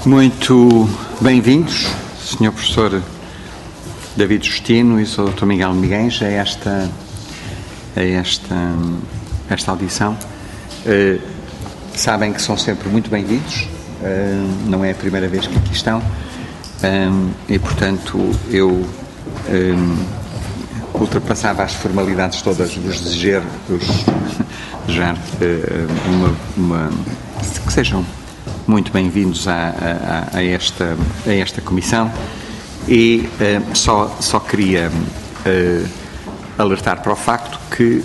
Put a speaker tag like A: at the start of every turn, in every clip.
A: Muito bem-vindos, Sr. Professor David Justino e Sr. Dr. Miguel Miguens, a esta audição. Sabem que são sempre muito bem-vindos, não é a primeira vez que aqui estão, e, portanto, eu ultrapassava as formalidades todas de vos desejar que sejam muito bem-vindos a esta comissão e só queria alertar para o facto que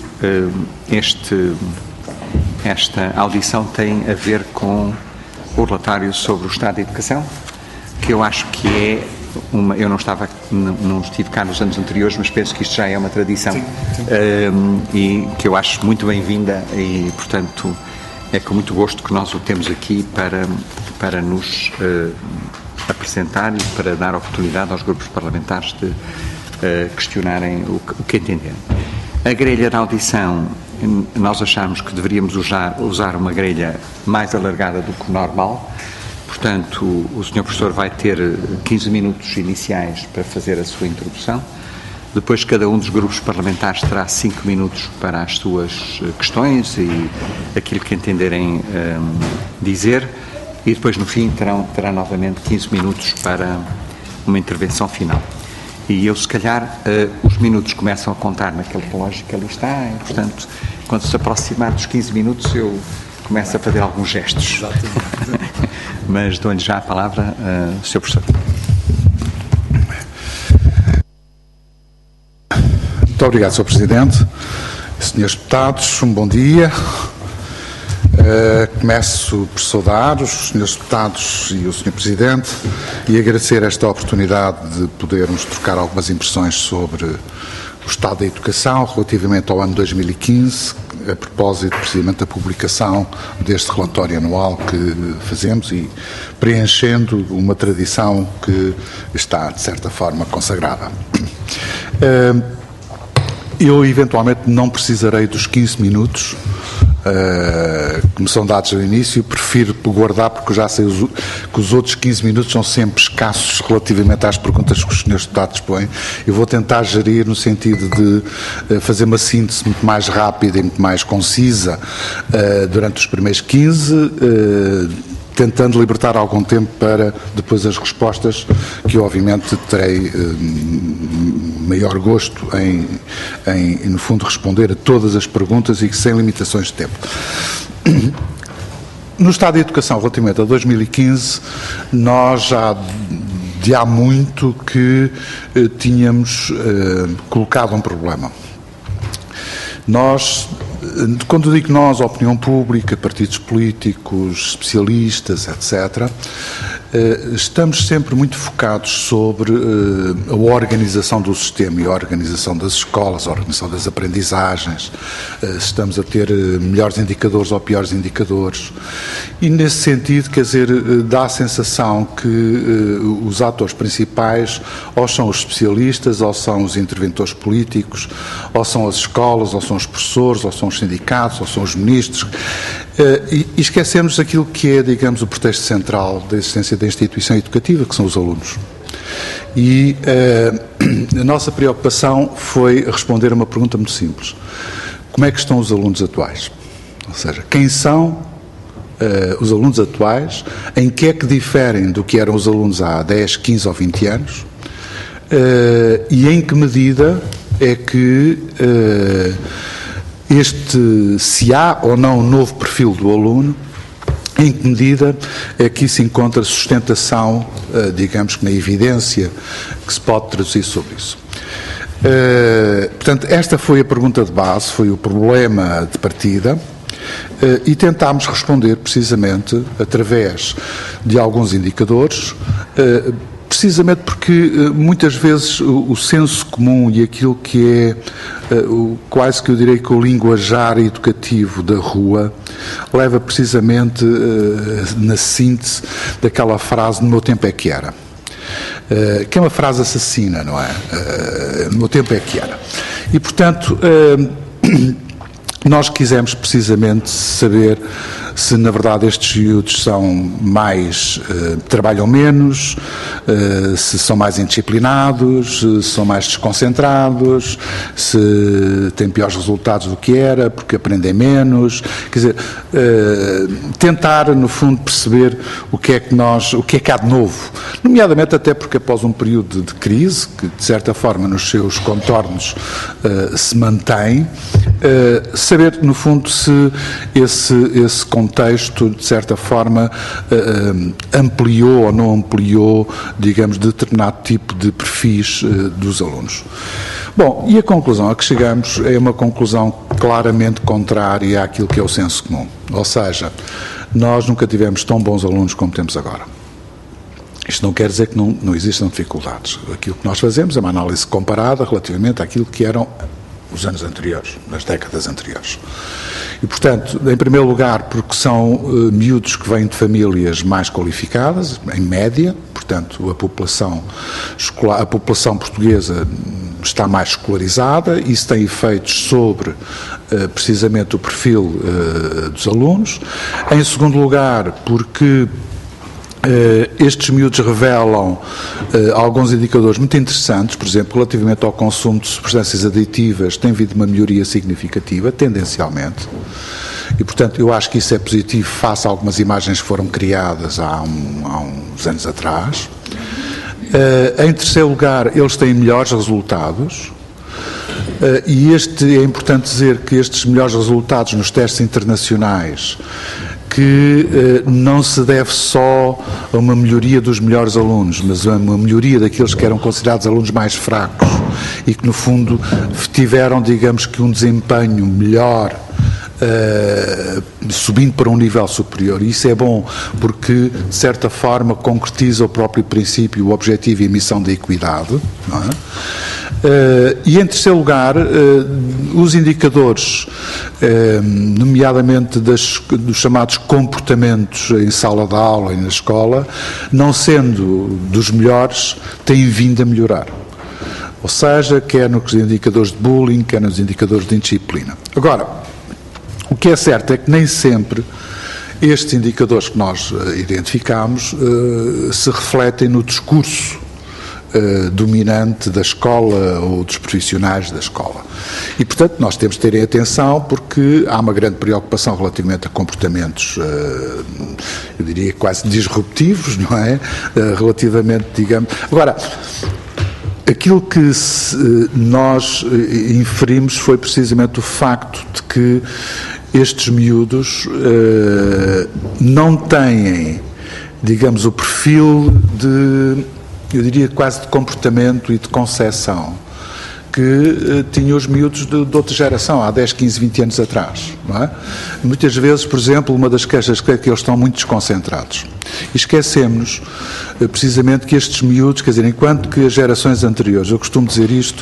A: esta audição tem a ver com o relatório sobre o Estado da Educação, que eu acho que é eu não estive cá nos anos anteriores, mas penso que isto já é uma tradição. Sim. E que eu acho muito bem-vinda e, portanto, é com muito gosto que nós o temos aqui para nos apresentar e para dar oportunidade aos grupos parlamentares de questionarem o que entenderem. A grelha da audição, nós achamos que deveríamos usar uma grelha mais alargada do que o normal. Portanto, o Sr. Professor vai ter 15 minutos iniciais para fazer a sua introdução. Depois, cada um dos grupos parlamentares terá 5 minutos para as suas questões e aquilo que entenderem dizer. E depois, no fim, terá novamente 15 minutos para uma intervenção final. E eu, se calhar, os minutos começam a contar naquele relógio que ali está. E, portanto, quando se aproximar dos 15 minutos, eu começo a fazer alguns gestos. Exatamente. Mas dou-lhe já a palavra, Sr. Professor.
B: Muito obrigado, Sr. Presidente. Senhores deputados, um bom dia. Começo por saudar os senhores deputados e o Sr. Presidente e agradecer esta oportunidade de podermos trocar algumas impressões sobre o estado da educação relativamente ao ano 2015, a propósito precisamente da publicação deste relatório anual que fazemos e preenchendo uma tradição que está, de certa forma, consagrada. Eu, eventualmente, não precisarei dos 15 minutos que me são dados ao início, prefiro guardar porque eu já sei que os outros 15 minutos são sempre escassos relativamente às perguntas que os senhores deputados põem. Eu vou tentar gerir no sentido de fazer uma síntese muito mais rápida e muito mais concisa durante os primeiros 15, tentando libertar algum tempo para depois as respostas, que eu obviamente terei maior gosto em, no fundo, responder a todas as perguntas e sem limitações de tempo. No Estado da Educação, relativamente a 2015, nós já de há muito que tínhamos colocado um problema. Nós, quando digo nós, a opinião pública, partidos políticos, especialistas, etc., estamos sempre muito focados sobre a organização do sistema e a organização das escolas, a organização das aprendizagens, estamos a ter melhores indicadores ou piores indicadores. E, nesse sentido, quer dizer, dá a sensação que os atores principais ou são os especialistas, ou são os interventores políticos, ou são as escolas, ou são os professores, ou são os sindicatos, ou são os ministros, e esquecemos aquilo que é, digamos, o pretexto central da existência da instituição educativa, que são os alunos. E a nossa preocupação foi responder a uma pergunta muito simples. Como é que estão os alunos atuais? Ou seja, quem são os alunos atuais, em que é que diferem do que eram os alunos há 10, 15 ou 20 anos, e em que medida é que se há ou não um novo perfil do aluno, em que medida é que isso encontra sustentação, digamos que na evidência que se pode traduzir sobre isso. Portanto, esta foi a pergunta de base, foi o problema de partida, e tentámos responder precisamente através de alguns indicadores, precisamente porque muitas vezes o senso comum e aquilo que é quase que eu direi que o linguajar educativo da rua leva precisamente na síntese daquela frase "no meu tempo é que era", que é uma frase assassina, não é? No meu tempo é que era. E, portanto, nós quisemos precisamente saber se na verdade estes miúdos são mais, trabalham menos, se são mais indisciplinados, se são mais desconcentrados, se têm piores resultados do que era, porque aprendem menos, quer dizer, tentar no fundo perceber o que é que há de novo, nomeadamente até porque após um período de crise, que de certa forma nos seus contornos se mantém, saber no fundo se esse contexto de certa forma ampliou ou não ampliou, digamos, determinado tipo de perfis dos alunos. Bom, e a conclusão a que chegamos é uma conclusão claramente contrária àquilo que é o senso comum, ou seja, nós nunca tivemos tão bons alunos como temos agora. Isto não quer dizer que não existam dificuldades. Aquilo que nós fazemos é uma análise comparada relativamente àquilo que eram os anos anteriores, nas décadas anteriores. E, portanto, em primeiro lugar, porque são miúdos que vêm de famílias mais qualificadas, em média, portanto, a população portuguesa está mais escolarizada, isso tem efeitos sobre, precisamente, o perfil dos alunos. Em segundo lugar, porque estes miúdos revelam alguns indicadores muito interessantes, por exemplo, relativamente ao consumo de substâncias aditivas, tem havido uma melhoria significativa, tendencialmente, e, portanto, eu acho que isso é positivo face a algumas imagens que foram criadas há uns anos atrás. Em terceiro lugar, eles têm melhores resultados, e é importante dizer que estes melhores resultados nos testes internacionais que não se deve só a uma melhoria dos melhores alunos, mas a uma melhoria daqueles que eram considerados alunos mais fracos e que, no fundo, tiveram, digamos que, um desempenho melhor, subindo para um nível superior. E isso é bom porque, de certa forma, concretiza o próprio princípio, o objetivo e a missão da equidade, não é? E, em terceiro lugar, os indicadores, nomeadamente dos chamados comportamentos em sala de aula e na escola, não sendo dos melhores, têm vindo a melhorar. Ou seja, quer nos indicadores de bullying, quer nos indicadores de indisciplina. Agora, o que é certo é que nem sempre estes indicadores que nós identificamos se refletem no discurso dominante da escola ou dos profissionais da escola. E, portanto, nós temos de ter atenção porque há uma grande preocupação relativamente a comportamentos, eu diria quase disruptivos, não é? Relativamente, digamos... Agora, aquilo que nós inferimos foi precisamente o facto de que estes miúdos não têm, digamos, o perfil de, eu diria, quase de comportamento e de concepção que tinham os miúdos de outra geração, há 10, 15, 20 anos atrás, não é? Muitas vezes, por exemplo, uma das queixas é que eles estão muito desconcentrados. E esquecemos precisamente que estes miúdos, quer dizer, enquanto que as gerações anteriores, eu costumo dizer isto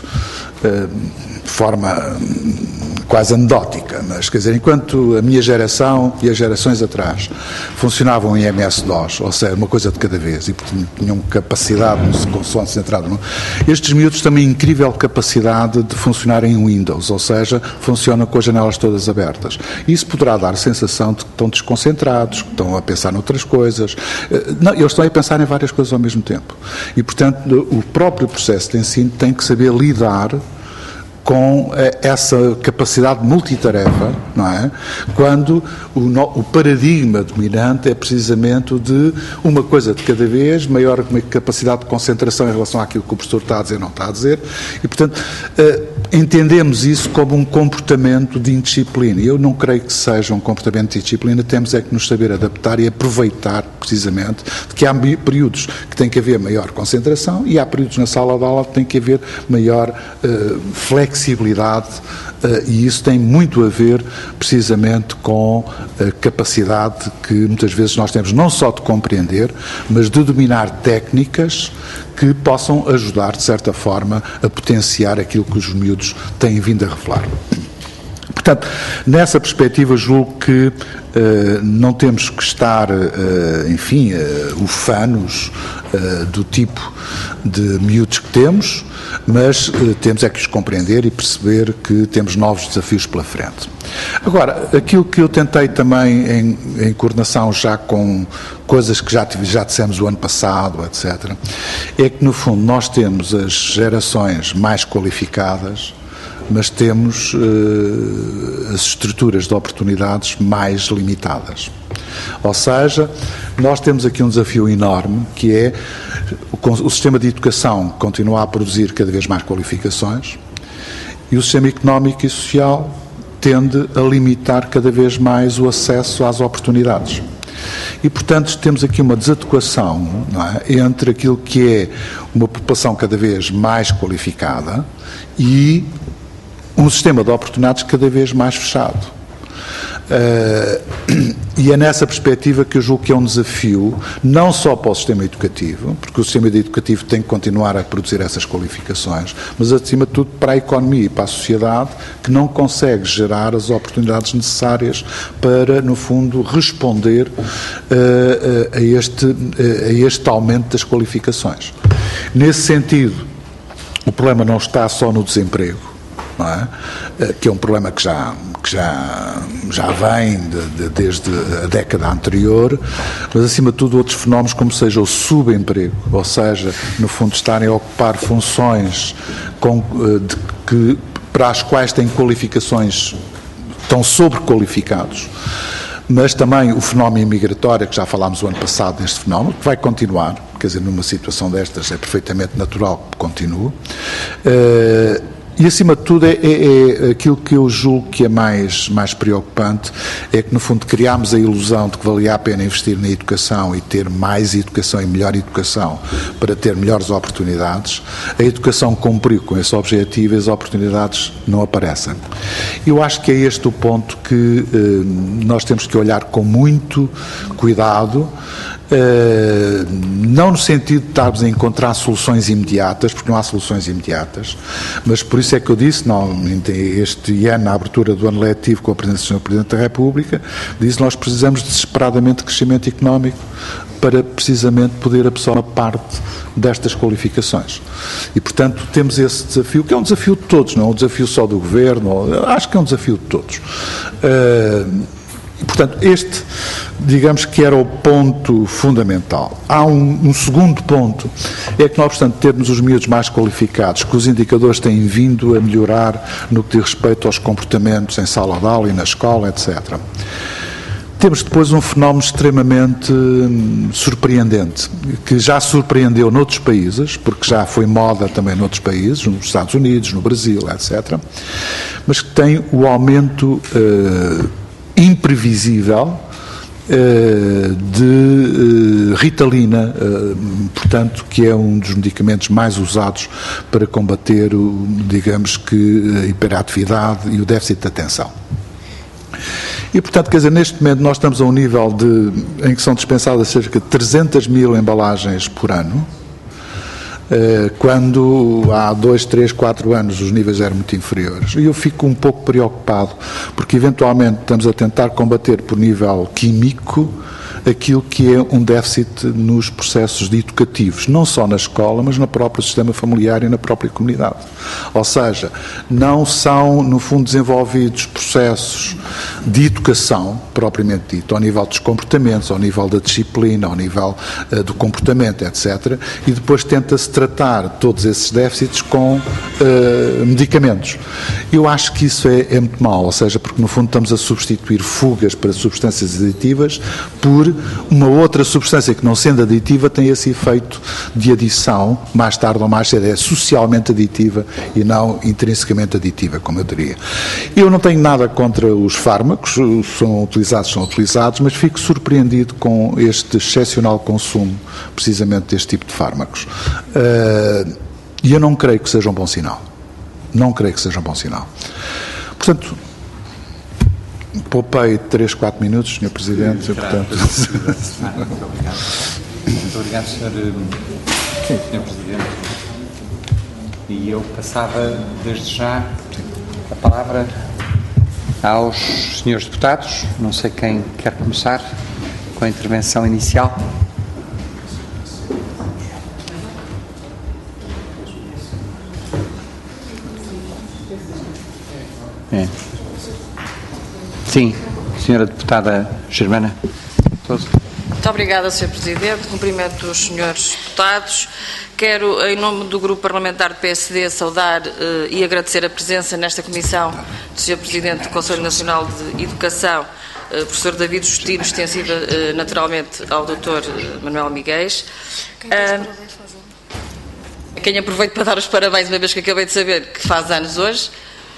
B: de forma quase anedótica, mas quer dizer, enquanto a minha geração e as gerações atrás funcionavam em MS-DOS, ou seja, uma coisa de cada vez, e tinham capacidade de se concentrar, estes miúdos têm uma incrível capacidade de funcionar em Windows, ou seja, funcionam com as janelas todas abertas. Isso poderá dar a sensação de que estão desconcentrados, que estão a pensar noutras coisas. Não, eles estão a pensar em várias coisas ao mesmo tempo. E, portanto, o próprio processo de ensino tem que saber lidar com essa capacidade multitarefa, não é? Quando o paradigma dominante é precisamente o de uma coisa de cada vez, maior capacidade de concentração em relação àquilo que o professor está a dizer ou não está a dizer, e, portanto, entendemos isso como um comportamento de indisciplina. Eu não creio que seja um comportamento de indisciplina, temos é que nos saber adaptar e aproveitar, precisamente, de que há períodos que tem que haver maior concentração e há períodos na sala de aula que tem que haver maior flexibilidade, e isso tem muito a ver precisamente com a capacidade que muitas vezes nós temos não só de compreender, mas de dominar técnicas que possam ajudar, de certa forma, a potenciar aquilo que os miúdos têm vindo a revelar. portanto, nessa perspectiva, julgo que não temos que estar, enfim, ufanos do tipo de miúdos que temos, mas temos é que os compreender e perceber que temos novos desafios pela frente. Agora, aquilo que eu tentei também em coordenação já com coisas que já dissemos o ano passado, etc., é que, no fundo, nós temos as gerações mais qualificadas, mas temos as estruturas de oportunidades mais limitadas. Ou seja, nós temos aqui um desafio enorme, que é o sistema de educação continuar a produzir cada vez mais qualificações e o sistema económico e social tende a limitar cada vez mais o acesso às oportunidades. E, portanto, temos aqui uma desadequação, não é, entre aquilo que é uma população cada vez mais qualificada e um sistema de oportunidades cada vez mais fechado. E é nessa perspectiva que eu julgo que é um desafio, não só para o sistema educativo, porque o sistema educativo tem que continuar a produzir essas qualificações, mas, acima de tudo, para a economia e para a sociedade, que não consegue gerar as oportunidades necessárias para, no fundo, responder a este aumento das qualificações. Nesse sentido, o problema não está só no desemprego, não é? Que é um problema que já vem desde a década anterior, mas, acima de tudo, outros fenómenos como seja o subemprego, ou seja, no fundo, estarem a ocupar funções para as quais têm qualificações, estão sobrequalificados, mas também o fenómeno imigratório, que já falámos o ano passado deste fenómeno, que vai continuar, quer dizer, numa situação destas é perfeitamente natural que continue. E, acima de tudo, é aquilo que eu julgo que é mais preocupante, é que, no fundo, criámos a ilusão de que valia a pena investir na educação e ter mais educação e melhor educação para ter melhores oportunidades. A educação cumpriu com esse objetivo e as oportunidades não aparecem. Eu acho que é este o ponto que nós temos que olhar com muito cuidado, não no sentido de estarmos a encontrar soluções imediatas, porque não há soluções imediatas, mas por isso é que eu disse, este ano, na abertura do ano letivo com a presença do Sr. Presidente da República, disse que nós precisamos desesperadamente de crescimento económico para precisamente poder absorver uma parte destas qualificações. E, portanto, temos esse desafio, que é um desafio de todos, não é um desafio só do Governo, acho que é um desafio de todos. E, portanto, este, digamos que era o ponto fundamental. Há um segundo ponto, é que nós, portanto, termos os miúdos mais qualificados, que os indicadores têm vindo a melhorar no que diz respeito aos comportamentos em sala de aula e na escola, etc. Temos depois um fenómeno extremamente surpreendente, que já surpreendeu noutros países, porque já foi moda também noutros países, nos Estados Unidos, no Brasil, etc., mas que tem o aumento imprevisível de Ritalina, portanto, que é um dos medicamentos mais usados para combater, digamos que, a hiperatividade e o déficit de atenção. E, portanto, quer dizer, neste momento nós estamos a um nível em que são dispensadas cerca de 300 mil embalagens por ano, quando há 2, 3, 4 anos os níveis eram muito inferiores. E eu fico um pouco preocupado, porque eventualmente estamos a tentar combater por nível químico aquilo que é um déficit nos processos educativos, não só na escola, mas no próprio sistema familiar e na própria comunidade. Ou seja, não são, no fundo, desenvolvidos processos de educação, propriamente dito, ao nível dos comportamentos, ao nível da disciplina, ao nível do comportamento, etc. E depois tenta-se tratar todos esses déficits com medicamentos. Eu acho que isso é muito mau, ou seja, porque no fundo estamos a substituir fugas para substâncias aditivas por uma outra substância que, não sendo aditiva, tem esse efeito de adição, mais tarde ou mais cedo, é socialmente aditiva e não intrinsecamente aditiva, como eu diria. Eu não tenho nada contra os fármacos, são utilizados, mas fico surpreendido com este excepcional consumo, precisamente deste tipo de fármacos. E eu não creio que seja um bom sinal. Não creio que seja um bom sinal. Portanto, poupei 3, 4 minutos, Sr. Presidente. Portanto...
A: Muito obrigado. Muito obrigado, Sr. Presidente. E eu passava, desde já, a palavra aos senhores deputados. Não sei quem quer começar com a intervenção inicial. Sim, senhora deputada Germana.
C: Muito obrigada, Sr. Presidente. Cumprimento os senhores deputados. Quero, em nome do Grupo Parlamentar do PSD, saudar e agradecer a presença nesta comissão do Sr. Presidente do Conselho Nacional de Educação, professor David Justino, extensiva naturalmente ao Dr. Manuel Miguéis. A quem aproveito para dar os parabéns, uma vez que acabei de saber que faz anos hoje.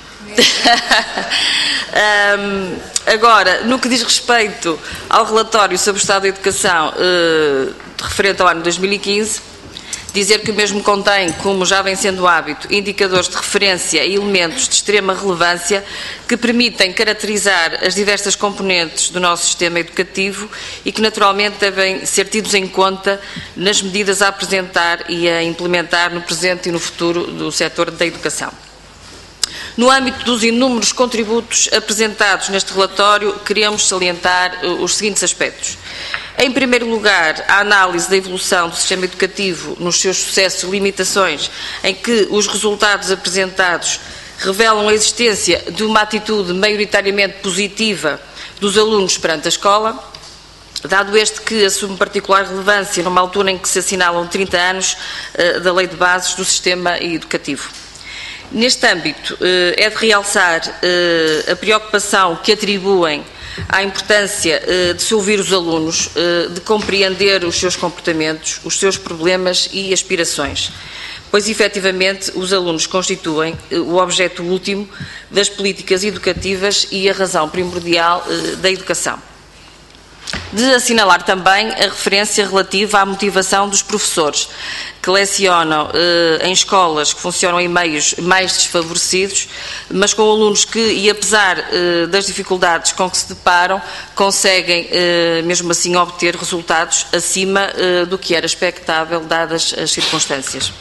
C: Agora, no que diz respeito ao relatório sobre o Estado da Educação referente ao ano 2015, dizer que o mesmo contém, como já vem sendo hábito, indicadores de referência e elementos de extrema relevância que permitem caracterizar as diversas componentes do nosso sistema educativo e que naturalmente devem ser tidos em conta nas medidas a apresentar e a implementar no presente e no futuro do setor da educação. No âmbito dos inúmeros contributos apresentados neste relatório, queremos salientar os seguintes aspectos. Em primeiro lugar, a análise da evolução do sistema educativo nos seus sucessos e limitações, em que os resultados apresentados revelam a existência de uma atitude maioritariamente positiva dos alunos perante a escola, dado este que assume particular relevância numa altura em que se assinalam 30 anos da Lei de Bases do Sistema Educativo. Neste âmbito, é de realçar a preocupação que atribuem à importância de se ouvir os alunos, de compreender os seus comportamentos, os seus problemas e aspirações, pois, efetivamente, os alunos constituem o objeto último das políticas educativas e a razão primordial da educação. De assinalar também a referência relativa à motivação dos professores, que lecionam em escolas que funcionam em meios mais desfavorecidos, mas com alunos que, e apesar das dificuldades com que se deparam, conseguem, mesmo assim, obter resultados acima do que era expectável, dadas as circunstâncias.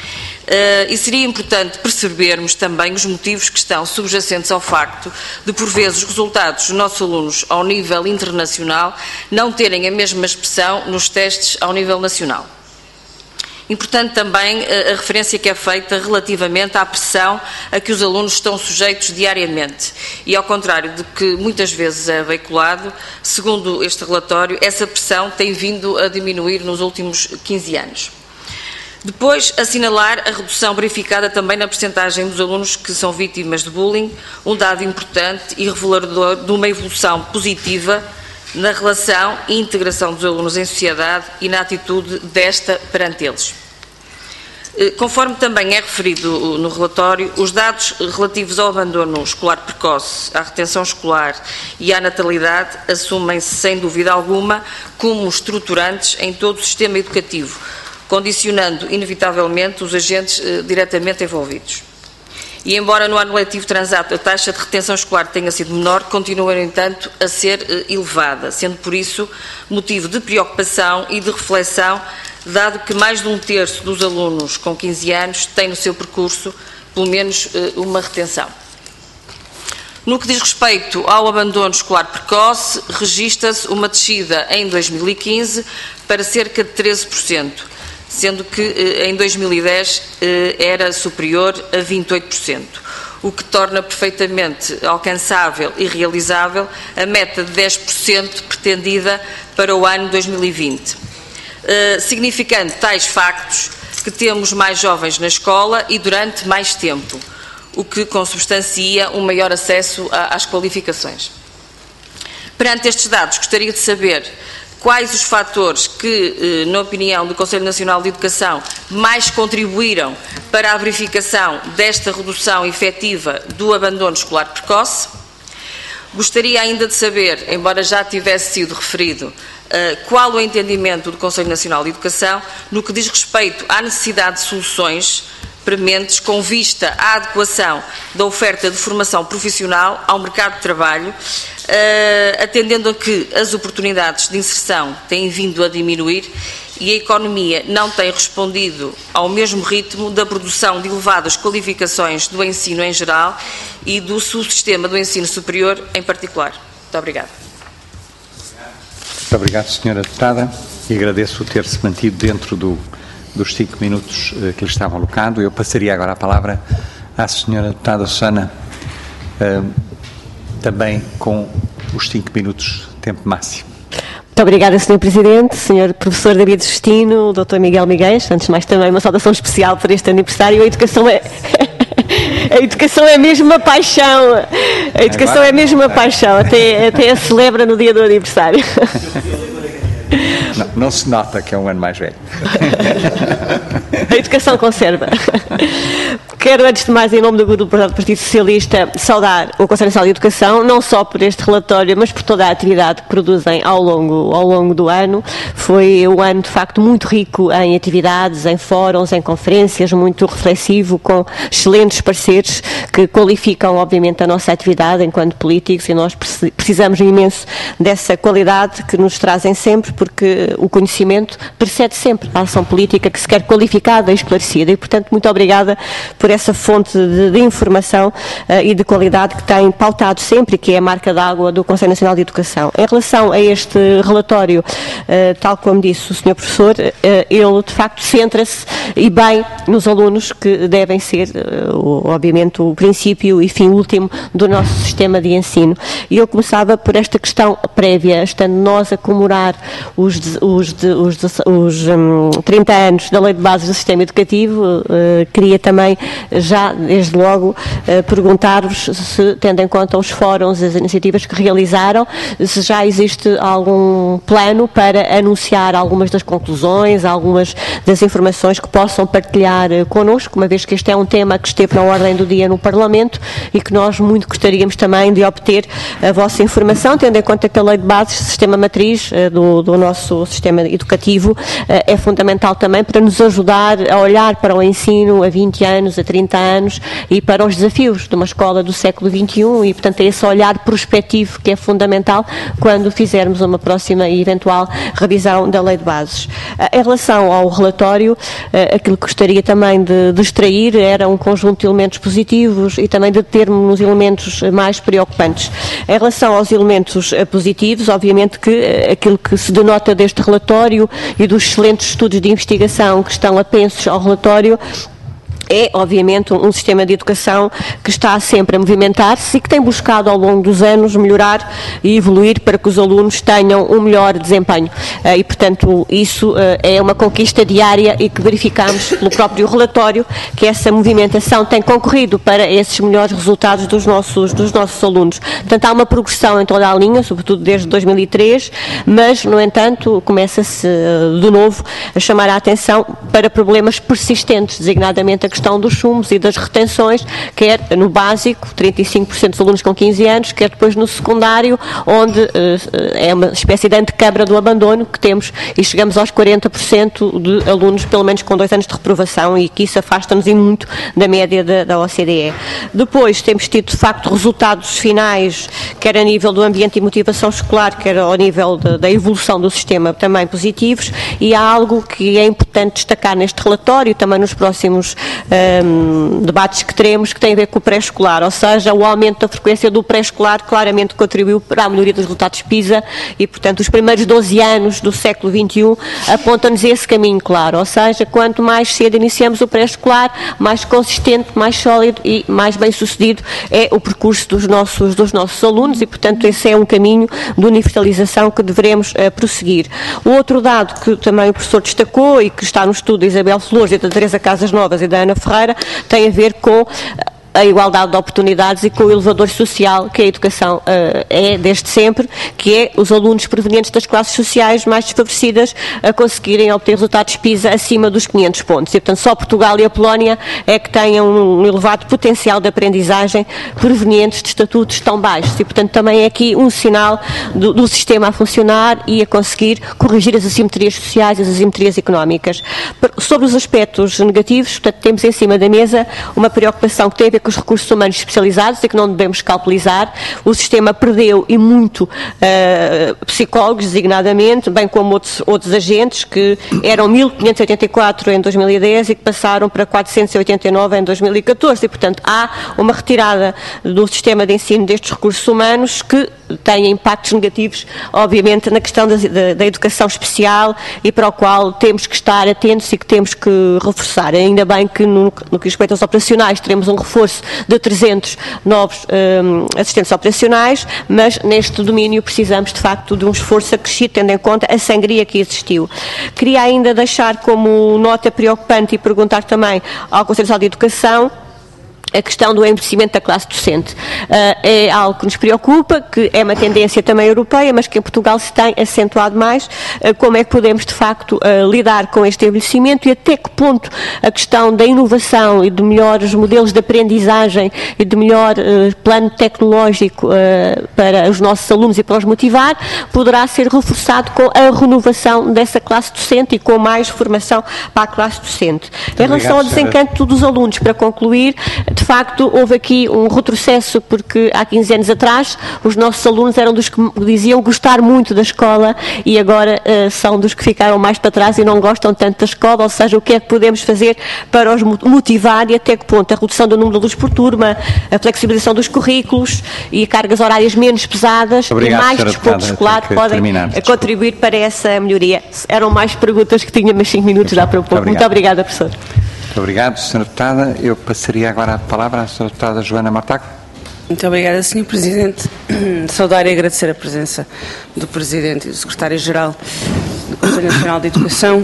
C: E seria importante percebermos também os motivos que estão subjacentes ao facto de, por vezes, os resultados dos nossos alunos ao nível internacional não terem a mesma expressão nos testes ao nível nacional. Importante também a referência que é feita relativamente à pressão a que os alunos estão sujeitos diariamente e, ao contrário de que muitas vezes é veiculado, segundo este relatório, essa pressão tem vindo a diminuir nos últimos 15 anos. Depois, assinalar a redução verificada também na percentagem dos alunos que são vítimas de bullying, um dado importante e revelador de uma evolução positiva na relação e integração dos alunos em sociedade e na atitude desta perante eles. Conforme também é referido no relatório, os dados relativos ao abandono escolar precoce, à retenção escolar e à natalidade assumem-se, sem dúvida alguma, como estruturantes em todo o sistema educativo, condicionando, inevitavelmente, os agentes diretamente envolvidos. E, embora no ano letivo transato a taxa de retenção escolar tenha sido menor, continua, no entanto, a ser elevada, sendo, por isso, motivo de preocupação e de reflexão, dado que mais de um terço dos alunos com 15 anos tem no seu percurso, pelo menos, uma retenção. No que diz respeito ao abandono escolar precoce, registra-se uma descida em 2015 para cerca de 13%, sendo que em 2010 era superior a 28%, o que torna perfeitamente alcançável e realizável a meta de 10% pretendida para o ano 2020, significando tais factos que temos mais jovens na escola e durante mais tempo, o que consubstancia um maior acesso às qualificações. Perante estes dados, gostaria de saber quais os fatores que, na opinião do Conselho Nacional de Educação, mais contribuíram para a verificação desta redução efetiva do abandono escolar precoce. Gostaria ainda de saber, embora já tivesse sido referido, qual o entendimento do Conselho Nacional de Educação no que diz respeito à necessidade de soluções prementes com vista à adequação da oferta de formação profissional ao mercado de trabalho, atendendo a que as oportunidades de inserção têm vindo a diminuir e a economia não tem respondido ao mesmo ritmo da produção de elevadas qualificações do ensino em geral e do subsistema do ensino superior em particular. Muito obrigada.
A: Muito obrigado, Sra. Deputada, e agradeço o ter-se mantido dentro dos 5 minutos que lhe estavam alocados. Eu passaria agora a palavra à Sra. Deputada Susana, também com os 5 minutos de tempo máximo.
D: Muito obrigada, Sr. Presidente, Sr. Professor David Justino, Dr. Miguel Miguel. Antes de mais, também uma saudação especial para este aniversário. A educação é mesmo uma paixão. A educação é mesmo uma paixão. Até a celebra no dia do aniversário.
A: Não se nota que é um ano mais velho.
D: A educação conserva. Quero, antes de mais, em nome do Grupo do Partido Socialista, saudar o Conselho Nacional de Educação, não só por este relatório, mas por toda a atividade que produzem ao longo do ano. Foi um ano, de facto, muito rico em atividades, em fóruns, em conferências, muito reflexivo, com excelentes parceiros que qualificam, obviamente, a nossa atividade enquanto políticos, e nós precisamos imenso dessa qualidade que nos trazem sempre, porque o conhecimento precede sempre a ação política que se quer qualificada e esclarecida. E, portanto, muito obrigada por essa fonte de informação e de qualidade que tem pautado sempre, que é a marca d'água do Conselho Nacional de Educação. Em relação a este relatório, tal como disse o Sr. Professor, ele de facto centra-se e bem nos alunos, que devem ser, obviamente, o princípio e fim último do nosso sistema de ensino. E eu começava por esta questão prévia, estando nós a comemorar os 30 anos da Lei de Bases do Sistema Educativo, queria também já, desde logo, perguntar-vos se, tendo em conta os fóruns, as iniciativas que realizaram, se já existe algum plano para anunciar algumas das conclusões, algumas das informações que possam partilhar connosco, uma vez que este é um tema que esteve na ordem do dia no Parlamento e que nós muito gostaríamos também de obter a vossa informação, tendo em conta que a Lei de Bases, sistema matriz do nosso sistema educativo, é fundamental também para nos ajudar a olhar para o ensino a 20 anos, a 30 anos e para os desafios de uma escola do século XXI, e, portanto, é esse olhar prospectivo que é fundamental quando fizermos uma próxima e eventual revisão da Lei de Bases. Em relação ao relatório, aquilo que gostaria também de extrair era um conjunto de elementos positivos e também de termos nos elementos mais preocupantes. Em relação aos elementos positivos, obviamente que aquilo que se denota deste relatório e dos excelentes estudos de investigação que estão apensos ao relatório é, obviamente, um sistema de educação que está sempre a movimentar-se e que tem buscado ao longo dos anos melhorar e evoluir para que os alunos tenham um melhor desempenho. E, portanto, isso é uma conquista diária e que verificamos pelo próprio relatório que essa movimentação tem concorrido para esses melhores resultados dos nossos alunos. Portanto, há uma progressão em toda a linha, sobretudo desde 2003, mas, no entanto, começa-se de novo a chamar a atenção para problemas persistentes, designadamente a questão dos sumos e das retenções, quer no básico, 35% dos alunos com 15 anos, quer depois no secundário, onde é uma espécie de antecâmara do abandono que temos e chegamos aos 40% de alunos, pelo menos com 2 anos de reprovação, e que isso afasta-nos em muito da média da OCDE. Depois temos tido, de facto, resultados finais, quer a nível do ambiente e motivação escolar, quer ao nível da evolução do sistema, também positivos, e há algo que é importante destacar neste relatório, também nos próximos debates que teremos, que tem a ver com o pré-escolar, ou seja, o aumento da frequência do pré-escolar claramente contribuiu para a melhoria dos resultados PISA e, portanto, os primeiros 12 anos do século XXI apontam-nos esse caminho claro, ou seja, quanto mais cedo iniciamos o pré-escolar, mais consistente, mais sólido e mais bem-sucedido é o percurso dos nossos alunos e, portanto, esse é um caminho de universalização que devemos prosseguir. O outro dado que também o professor destacou e que está no estudo da Isabel Flores e da Teresa Casas Novas e da Ana Ferreira tem a ver com a igualdade de oportunidades e com o elevador social que a educação é desde sempre, que é os alunos provenientes das classes sociais mais desfavorecidas a conseguirem obter resultados PISA acima dos 500 pontos. E, portanto, só Portugal e a Polónia é que têm um elevado potencial de aprendizagem provenientes de estatutos tão baixos. E, portanto, também é aqui um sinal do sistema a funcionar e a conseguir corrigir as assimetrias sociais e as assimetrias económicas. Sobre os aspectos negativos, portanto, temos em cima da mesa uma preocupação que tem a ver com os recursos humanos especializados e que não devemos calculizar. O sistema perdeu e muito psicólogos, designadamente, bem como outros agentes, que eram 1.584 em 2010 e que passaram para 489 em 2014. E, portanto, há uma retirada do sistema de ensino destes recursos humanos que tem impactos negativos, obviamente, na questão da educação especial e para o qual temos que estar atentos e que temos que reforçar. Ainda bem que no que respeita aos operacionais teremos um reforço de 300 novos assistentes operacionais, mas neste domínio precisamos de facto de um esforço acrescido, tendo em conta a sangria que existiu. Queria ainda deixar como nota preocupante e perguntar também ao Conselho Nacional de Educação a questão do envelhecimento da classe docente. É algo que nos preocupa, que é uma tendência também europeia, mas que em Portugal se tem acentuado mais. Como é que podemos, de facto, lidar com este envelhecimento e até que ponto a questão da inovação e de melhores modelos de aprendizagem e de melhor plano tecnológico para os nossos alunos e para os motivar, poderá ser reforçado com a renovação dessa classe docente e com mais formação para a classe docente. Em relação ao desencanto dos alunos, para concluir, de facto, houve aqui um retrocesso, porque há 15 anos atrás os nossos alunos eram dos que diziam gostar muito da escola e agora são dos que ficaram mais para trás e não gostam tanto da escola. Ou seja, o que é que podemos fazer para os motivar e até que ponto a redução do número de alunos por turma, a flexibilização dos currículos e cargas horárias menos pesadas e mais desporto escolar podem contribuir para essa melhoria. Eram mais perguntas que tinha, mas 5 minutos dá para um pouco. Muito obrigada, professor.
A: Muito obrigado, Sra. Deputada. Eu passaria agora a palavra à Sra. Deputada Joana Mortágua.
E: Muito obrigada, Sr. Presidente. Saudar e agradecer a presença do Presidente e do Secretário-Geral do Conselho Nacional de Educação.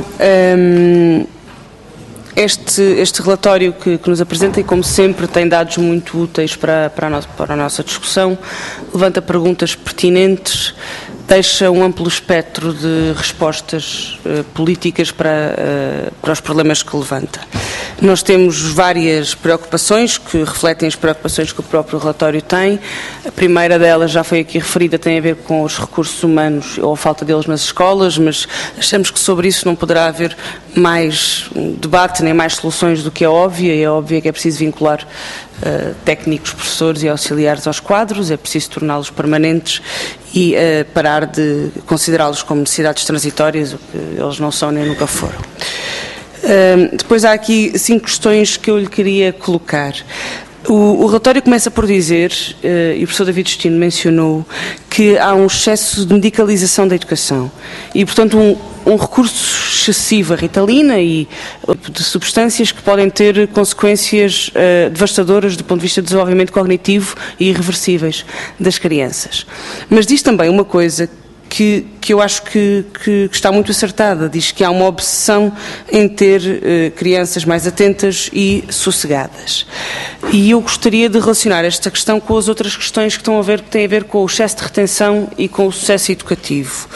E: Este relatório que nos apresenta, e como sempre tem dados muito úteis para a nossa discussão, levanta perguntas pertinentes, deixa um amplo espectro de respostas políticas para os problemas que levanta. Nós temos várias preocupações que refletem as preocupações que o próprio relatório tem. A primeira delas já foi aqui referida, tem a ver com os recursos humanos ou a falta deles nas escolas, mas achamos que sobre isso não poderá haver mais debate nem mais soluções do que é óbvio. É óbvio que é preciso vincular técnicos, professores e auxiliares aos quadros, é preciso torná-los permanentes e parar de considerá-los como necessidades transitórias, o que eles não são nem nunca foram. Depois há aqui 5 questões que eu lhe queria colocar. O relatório começa por dizer, e o professor David Justino mencionou, que há um excesso de medicalização da educação e, portanto, um recurso excessivo à Ritalina e de substâncias que podem ter consequências devastadoras do ponto de vista do desenvolvimento cognitivo e irreversíveis das crianças. Mas diz também uma coisa que eu acho que está muito acertada. Diz que há uma obsessão em ter crianças mais atentas e sossegadas. E eu gostaria de relacionar esta questão com as outras questões que têm a ver com o excesso de retenção e com o sucesso educativo.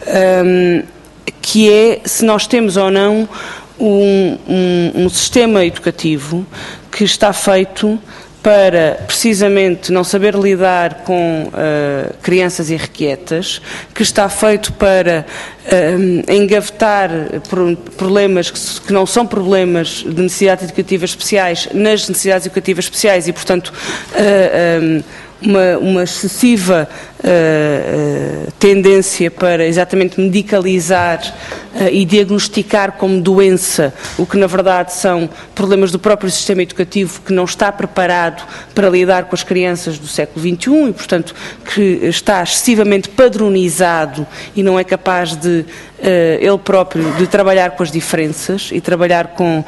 E: Que é se nós temos ou não um sistema educativo que está feito para, precisamente, não saber lidar com crianças irrequietas, que está feito para engavetar problemas que não são problemas de necessidades educativas especiais nas necessidades educativas especiais e, portanto, uma excessiva tendência para exatamente medicalizar e diagnosticar como doença o que na verdade são problemas do próprio sistema educativo que não está preparado para lidar com as crianças do século XXI e, portanto, que está excessivamente padronizado e não é capaz de ele próprio de trabalhar com as diferenças e trabalhar com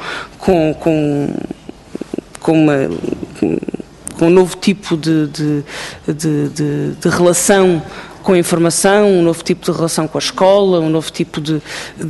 E: um novo tipo de relação com a informação, um novo tipo de relação com a escola, um novo tipo de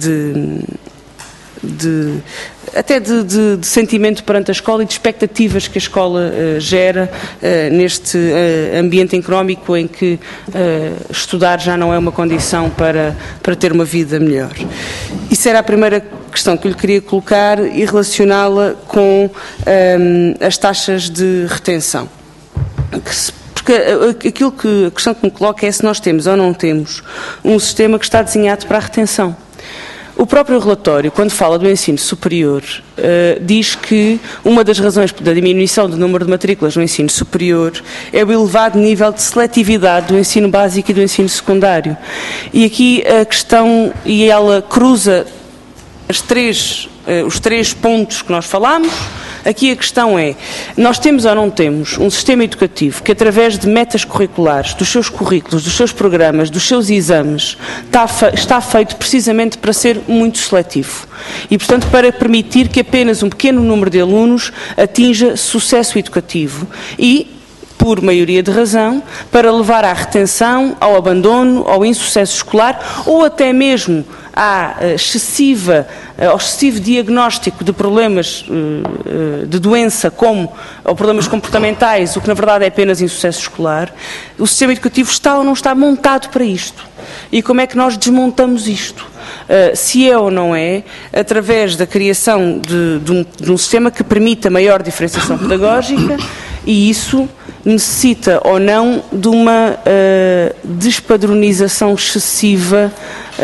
E: sentimento perante a escola e de expectativas que a escola gera neste ambiente económico em que estudar já não é uma condição para ter uma vida melhor. Isso era a primeira questão que eu lhe queria colocar e relacioná-la com as taxas de retenção. Porque a questão que me coloca é se nós temos ou não temos um sistema que está desenhado para a retenção. O próprio relatório, quando fala do ensino superior, diz que uma das razões da diminuição do número de matrículas no ensino superior é o elevado nível de seletividade do ensino básico e do ensino secundário. E aqui a questão, e ela cruza os três pontos que nós falámos. Aqui a questão é, nós temos ou não temos um sistema educativo que, através de metas curriculares, dos seus currículos, dos seus programas, dos seus exames, está feito precisamente para ser muito seletivo e, portanto, para permitir que apenas um pequeno número de alunos atinja sucesso educativo e, por maioria de razão, para levar à retenção, ao abandono, ao insucesso escolar ou até mesmo ao excessivo diagnóstico de problemas de doença ou problemas comportamentais, o que na verdade é apenas insucesso escolar. O sistema educativo está ou não está montado para isto? E como é que nós desmontamos isto? Se é ou não é, através da criação de um sistema que permita maior diferenciação pedagógica, e isso necessita ou não de uma despadronização excessiva,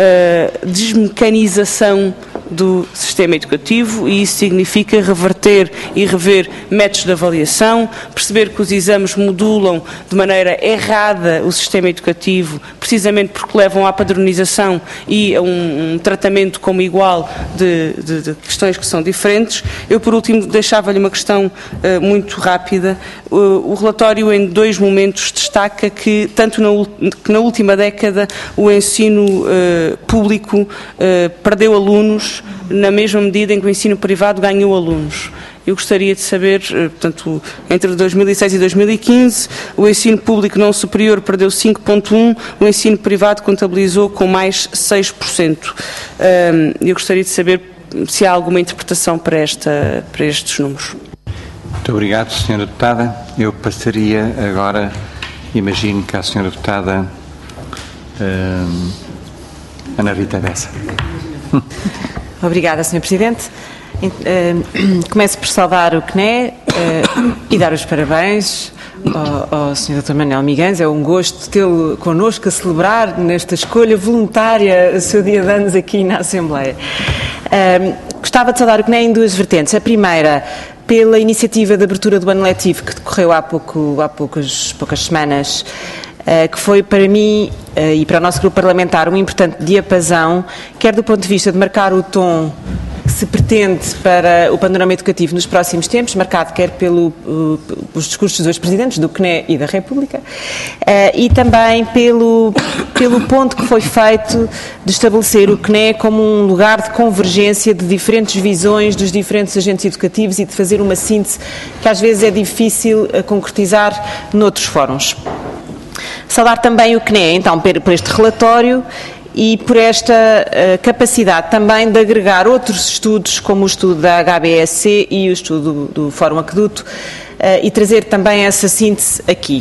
E: desmecanização do sistema educativo, e isso significa reverter e rever métodos de avaliação, perceber que os exames modulam de maneira errada o sistema educativo, precisamente porque levam à padronização e a um tratamento como igual de questões que são diferentes. Eu, por último, deixava-lhe uma questão muito rápida. O relatório, em 2 momentos, destaca que, tanto na última década, o ensino público perdeu alunos na mesma medida em que o ensino privado ganhou alunos. Eu gostaria de saber, portanto, entre 2006 e 2015, o ensino público não superior perdeu 5,1%, o ensino privado contabilizou com mais 6%. Eu gostaria de saber se há alguma interpretação para estes números.
A: Muito obrigado, Sra. Deputada. Eu passaria agora, imagino que a Sra. Deputada Ana Rita Bessa.
F: Obrigada, Sr. Presidente. Começo por saudar o CNE e dar os parabéns ao Sr. Dr. Manuel Miguens. É um gosto tê-lo connosco a celebrar nesta escolha voluntária o seu dia de anos aqui na Assembleia. Gostava de saudar o CNE em 2 vertentes. A primeira, pela iniciativa de abertura do ano letivo que decorreu há poucas semanas, que foi para mim e para o nosso grupo parlamentar um importante diapasão, quer do ponto de vista de marcar o tom que se pretende para o panorama educativo nos próximos tempos, marcado quer pelos discursos dos 2 presidentes, do CNE e da República, e também pelo ponto que foi feito de estabelecer o CNE como um lugar de convergência de diferentes visões dos diferentes agentes educativos e de fazer uma síntese que às vezes é difícil concretizar noutros fóruns. Saudar também o CNE, então, por este relatório e por esta capacidade também de agregar outros estudos, como o estudo da HBSC e o estudo do Fórum Aqueduto, e trazer também essa síntese aqui.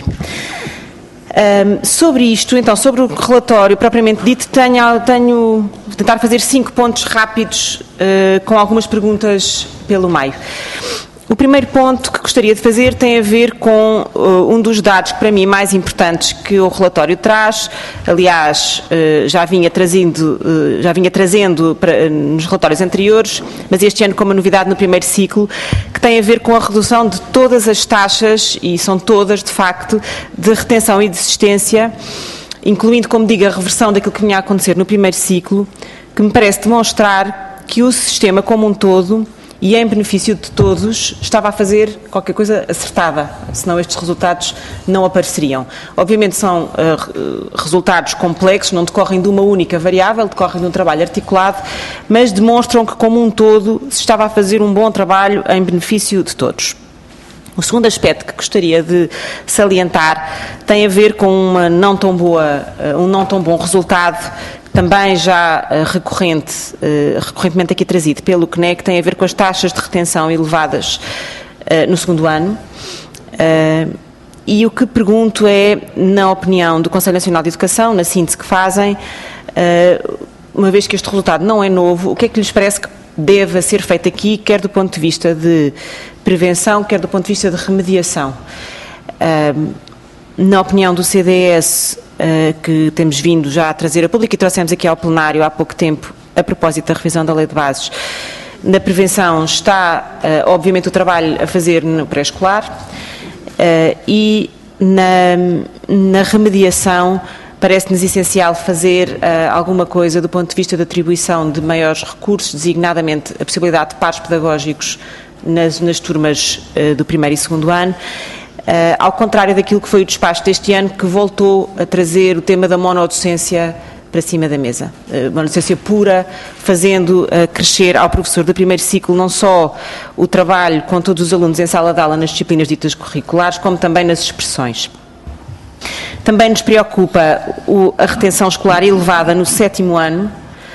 F: Sobre isto, então, sobre o relatório propriamente dito, tenho tentar fazer 5 pontos rápidos, com algumas perguntas pelo meio. O primeiro ponto que gostaria de fazer tem a ver com um dos dados que para mim mais importantes que o relatório traz. Aliás, já vinha trazendo nos relatórios anteriores, mas este ano com uma novidade no primeiro ciclo, que tem a ver com a redução de todas as taxas, e são todas de facto, de retenção e desistência, incluindo, como digo, a reversão daquilo que vinha a acontecer no primeiro ciclo, que me parece demonstrar que o sistema como um todo, e em benefício de todos, estava a fazer qualquer coisa acertada, senão estes resultados não apareceriam. Obviamente são resultados complexos, não decorrem de uma única variável, decorrem de um trabalho articulado, mas demonstram que, como um todo, se estava a fazer um bom trabalho em benefício de todos. O segundo aspecto que gostaria de salientar tem a ver com um não tão bom resultado, também já recorrentemente aqui trazido pelo CNE, que tem a ver com as taxas de retenção elevadas no segundo ano. E o que pergunto é, na opinião do Conselho Nacional de Educação, na síntese que fazem, uma vez que este resultado não é novo, o que é que lhes parece que deve ser feito aqui, quer do ponto de vista de prevenção, quer do ponto de vista de remediação? Na opinião do CDS, que temos vindo já a trazer a público e trouxemos aqui ao plenário há pouco tempo, a propósito da revisão da Lei de Bases. Na prevenção está, obviamente, o trabalho a fazer no pré-escolar e na remediação parece-nos essencial fazer alguma coisa do ponto de vista da atribuição de maiores recursos, designadamente a possibilidade de pares pedagógicos nas turmas do primeiro e segundo ano, ao contrário daquilo que foi o despacho deste ano, que voltou a trazer o tema da monodocência para cima da mesa. Monodocência pura, fazendo crescer ao professor do primeiro ciclo não só o trabalho com todos os alunos em sala de aula nas disciplinas ditas curriculares, como também nas expressões. Também nos preocupa a retenção escolar elevada no 7º ano,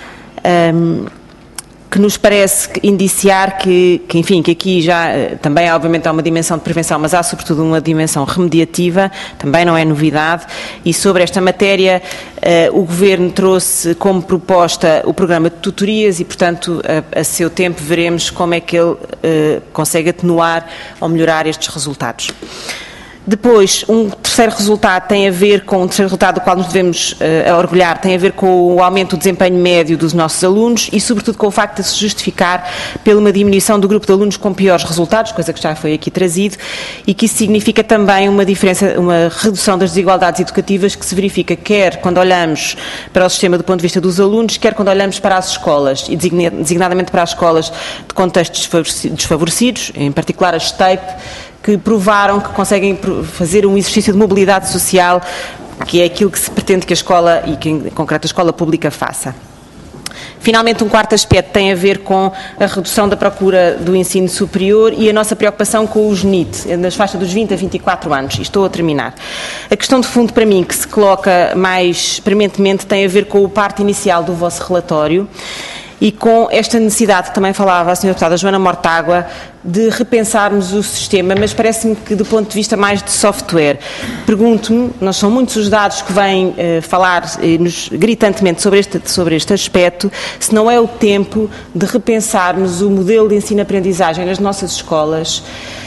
F: que nos parece indiciar que aqui já também obviamente há uma dimensão de prevenção, mas há sobretudo uma dimensão remediativa, também não é novidade, e sobre esta matéria o Governo trouxe como proposta o programa de tutorias e, portanto, a seu tempo veremos como é que ele consegue atenuar ou melhorar estes resultados. Depois, um terceiro resultado tem a ver com, do qual nos devemos orgulhar, tem a ver com o aumento do desempenho médio dos nossos alunos e, sobretudo, com o facto de se justificar pela uma diminuição do grupo de alunos com piores resultados, coisa que já foi aqui trazido, e que isso significa também uma redução das desigualdades educativas que se verifica quer quando olhamos para o sistema do ponto de vista dos alunos, quer quando olhamos para as escolas, e designadamente para as escolas de contextos desfavorecidos, em particular as STEIP, que provaram que conseguem fazer um exercício de mobilidade social, que é aquilo que se pretende que a escola, e que em concreto a escola pública, faça. Finalmente, um quarto aspecto tem a ver com a redução da procura do ensino superior e a nossa preocupação com os NEET, nas faixas dos 20 a 24 anos. E estou a terminar. A questão de fundo, para mim, que se coloca mais prementemente, tem a ver com o parte inicial do vosso relatório e com esta necessidade que também falava a Sra. Deputada Joana Mortágua de repensarmos o sistema, mas parece-me que do ponto de vista mais de software. Pergunto-me, nós são muitos os dados que vêm falar gritantemente sobre este aspecto, se não é o tempo de repensarmos o modelo de ensino-aprendizagem nas nossas escolas,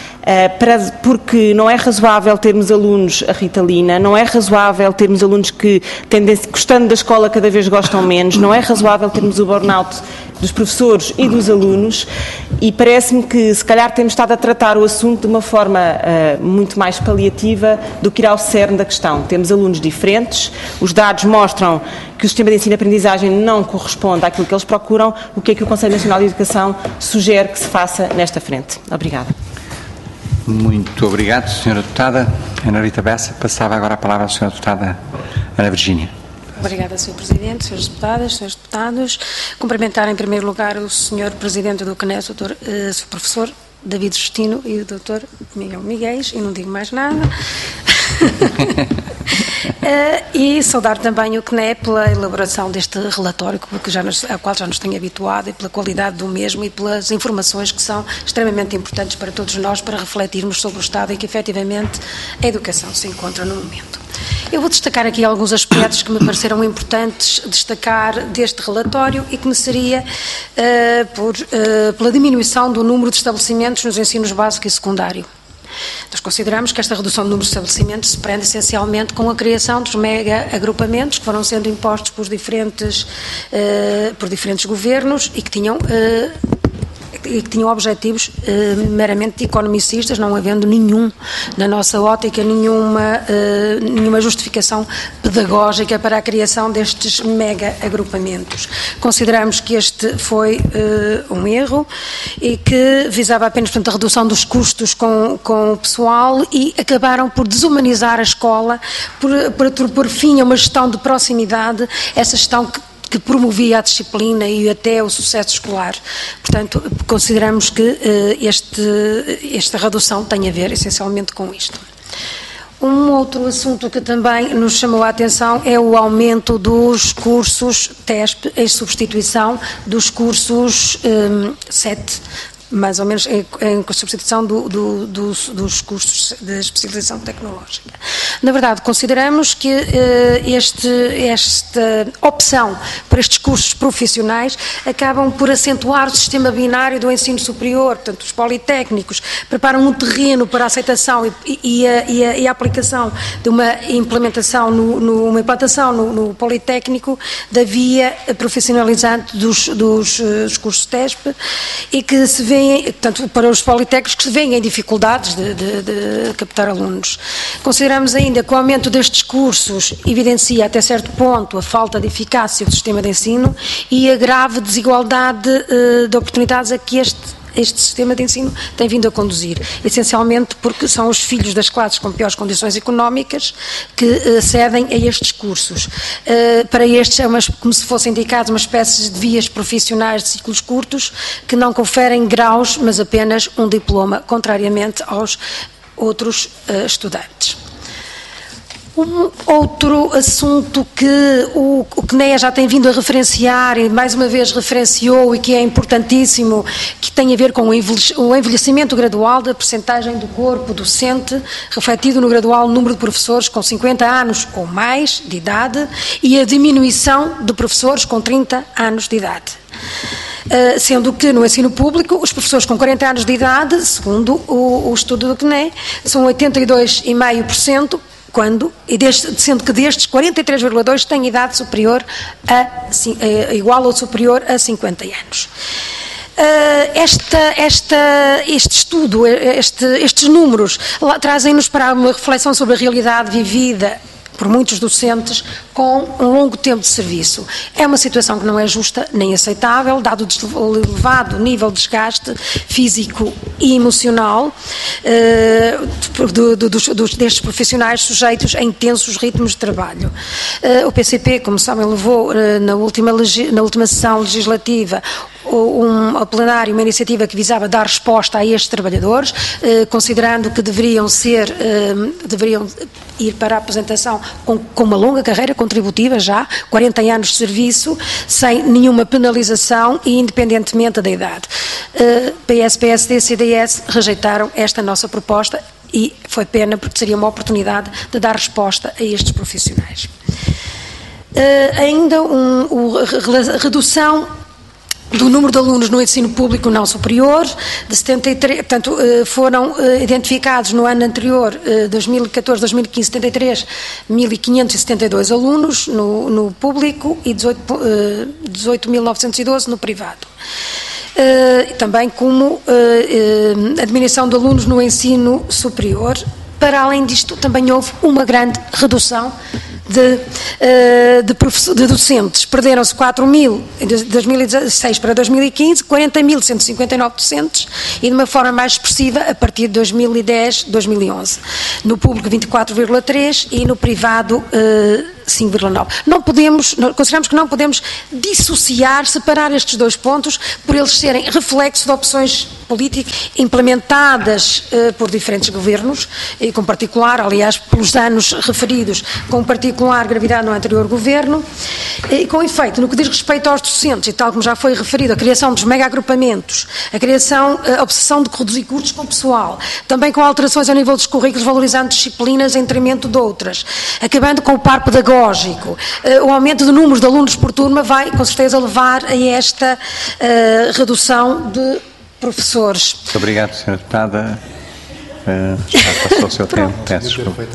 F: porque não é razoável termos alunos a ritalina, não é razoável termos alunos que, gostando da escola, cada vez gostam menos, não é razoável termos o burnout dos professores e dos alunos, e parece-me que, se calhar, temos estado a tratar o assunto de uma forma muito mais paliativa do que ir ao cerne da questão. Temos alunos diferentes, os dados mostram que o sistema de ensino-aprendizagem não corresponde àquilo que eles procuram. O que é que o Conselho Nacional de Educação sugere que se faça nesta frente? Obrigada.
A: Muito obrigado, Sra. Deputada Ana Rita Bessa. Passava agora a palavra à Sra. Deputada Ana Virgínia.
G: Obrigada, Sr. Presidente, Sras. Deputadas, Srs. Deputados. Cumprimentar em primeiro lugar o Sr. Presidente do CNES, o Professor David Justino, e o Dr. Miguel Miguéis, e não digo mais nada. E saudar também o CNE pela elaboração deste relatório, ao qual já nos tem habituado, e pela qualidade do mesmo e pelas informações que são extremamente importantes para todos nós, para refletirmos sobre o estado em que efetivamente a educação se encontra no momento. Eu vou destacar aqui alguns aspectos que me pareceram importantes destacar deste relatório e começaria pela diminuição do número de estabelecimentos nos ensinos básico e secundário. Nós consideramos que esta redução do número de estabelecimentos se prende essencialmente com a criação dos mega-agrupamentos que foram sendo impostos por diferentes governos e que tinham objetivos meramente economicistas, não havendo na nossa ótica, nenhuma justificação pedagógica para a criação destes mega-agrupamentos. Consideramos que este foi um erro e que visava apenas, portanto, a redução dos custos com o pessoal, e acabaram por desumanizar a escola, por fim a uma gestão de proximidade, essa gestão que promovia a disciplina e até o sucesso escolar. Portanto, consideramos que esta redução tem a ver essencialmente com isto. Um outro assunto que também nos chamou a atenção é o aumento dos cursos TESP em substituição dos cursos 7, mais ou menos em substituição dos cursos de especialização tecnológica. Na verdade, consideramos que esta opção por estes cursos profissionais acabam por acentuar o sistema binário do ensino superior, portanto, os politécnicos preparam um terreno para a aceitação e a aplicação de uma implantação no Politécnico da via profissionalizante dos cursos TESP e que se vêem, portanto, para os politécnicos que se veem em dificuldades de captar alunos. Consideramos ainda que o aumento destes cursos evidencia até certo ponto a falta de eficácia do sistema de ensino e a grave desigualdade de oportunidades a que este sistema de ensino tem vindo a conduzir, essencialmente porque são os filhos das classes com piores condições económicas que acedem a estes cursos. Para estes é como se fossem indicados uma espécie de vias profissionais de ciclos curtos que não conferem graus, mas apenas um diploma, contrariamente aos outros estudantes. Um outro assunto que o CNEA já tem vindo a referenciar e mais uma vez referenciou e que é importantíssimo, que tem a ver com o envelhecimento gradual da percentagem do corpo docente, refletido no gradual número de professores com 50 anos ou mais de idade e a diminuição de professores com 30 anos de idade. Sendo que no ensino público os professores com 40 anos de idade, segundo o estudo do CNEA, são 82,5%, sendo que destes 43,2% têm idade superior igual ou superior a 50 anos. Este estudo, estes números trazem-nos para uma reflexão sobre a realidade vivida por muitos docentes com um longo tempo de serviço. É uma situação que não é justa nem aceitável, dado o elevado nível de desgaste físico e emocional destes profissionais sujeitos a intensos ritmos de trabalho. O PCP, como sabem, levou na última sessão legislativa ao plenário uma iniciativa que visava dar resposta a estes trabalhadores, considerando que deveriam ir para a aposentação com uma longa carreira contributiva já, 40 anos de serviço, sem nenhuma penalização e independentemente da idade. PS, PSD e CDS rejeitaram esta nossa proposta e foi pena porque seria uma oportunidade de dar resposta a estes profissionais. Ainda a redução do número de alunos no ensino público não superior, de 73, portanto, foram identificados no ano anterior, 2014-2015, 73.572 alunos no público e 18.912 no privado. Também como a diminuição de alunos no ensino superior. Para além disto, também houve uma grande redução de docentes. Perderam-se 4.000 de 2016 para 2015, 40.159 docentes e de uma forma mais expressiva a partir de 2010-2011. No público 24,3% e no privado 5,9%. Consideramos que não podemos separar estes dois pontos por eles serem reflexo de opções políticas implementadas por diferentes governos e com particular, aliás, pelos anos referidos, com particular gravidade no anterior governo e com efeito no que diz respeito aos docentes e tal como já foi referido, a criação dos mega-agrupamentos, a obsessão de reduzir custos com o pessoal, também com alterações ao nível dos currículos valorizando disciplinas em detrimento de outras, acabando com o par pedagógico. O aumento do número de alunos por turma vai, com certeza, levar a esta redução de professores.
A: Muito obrigado, Sra. Deputada. Já passou o seu tempo. Peço desculpa.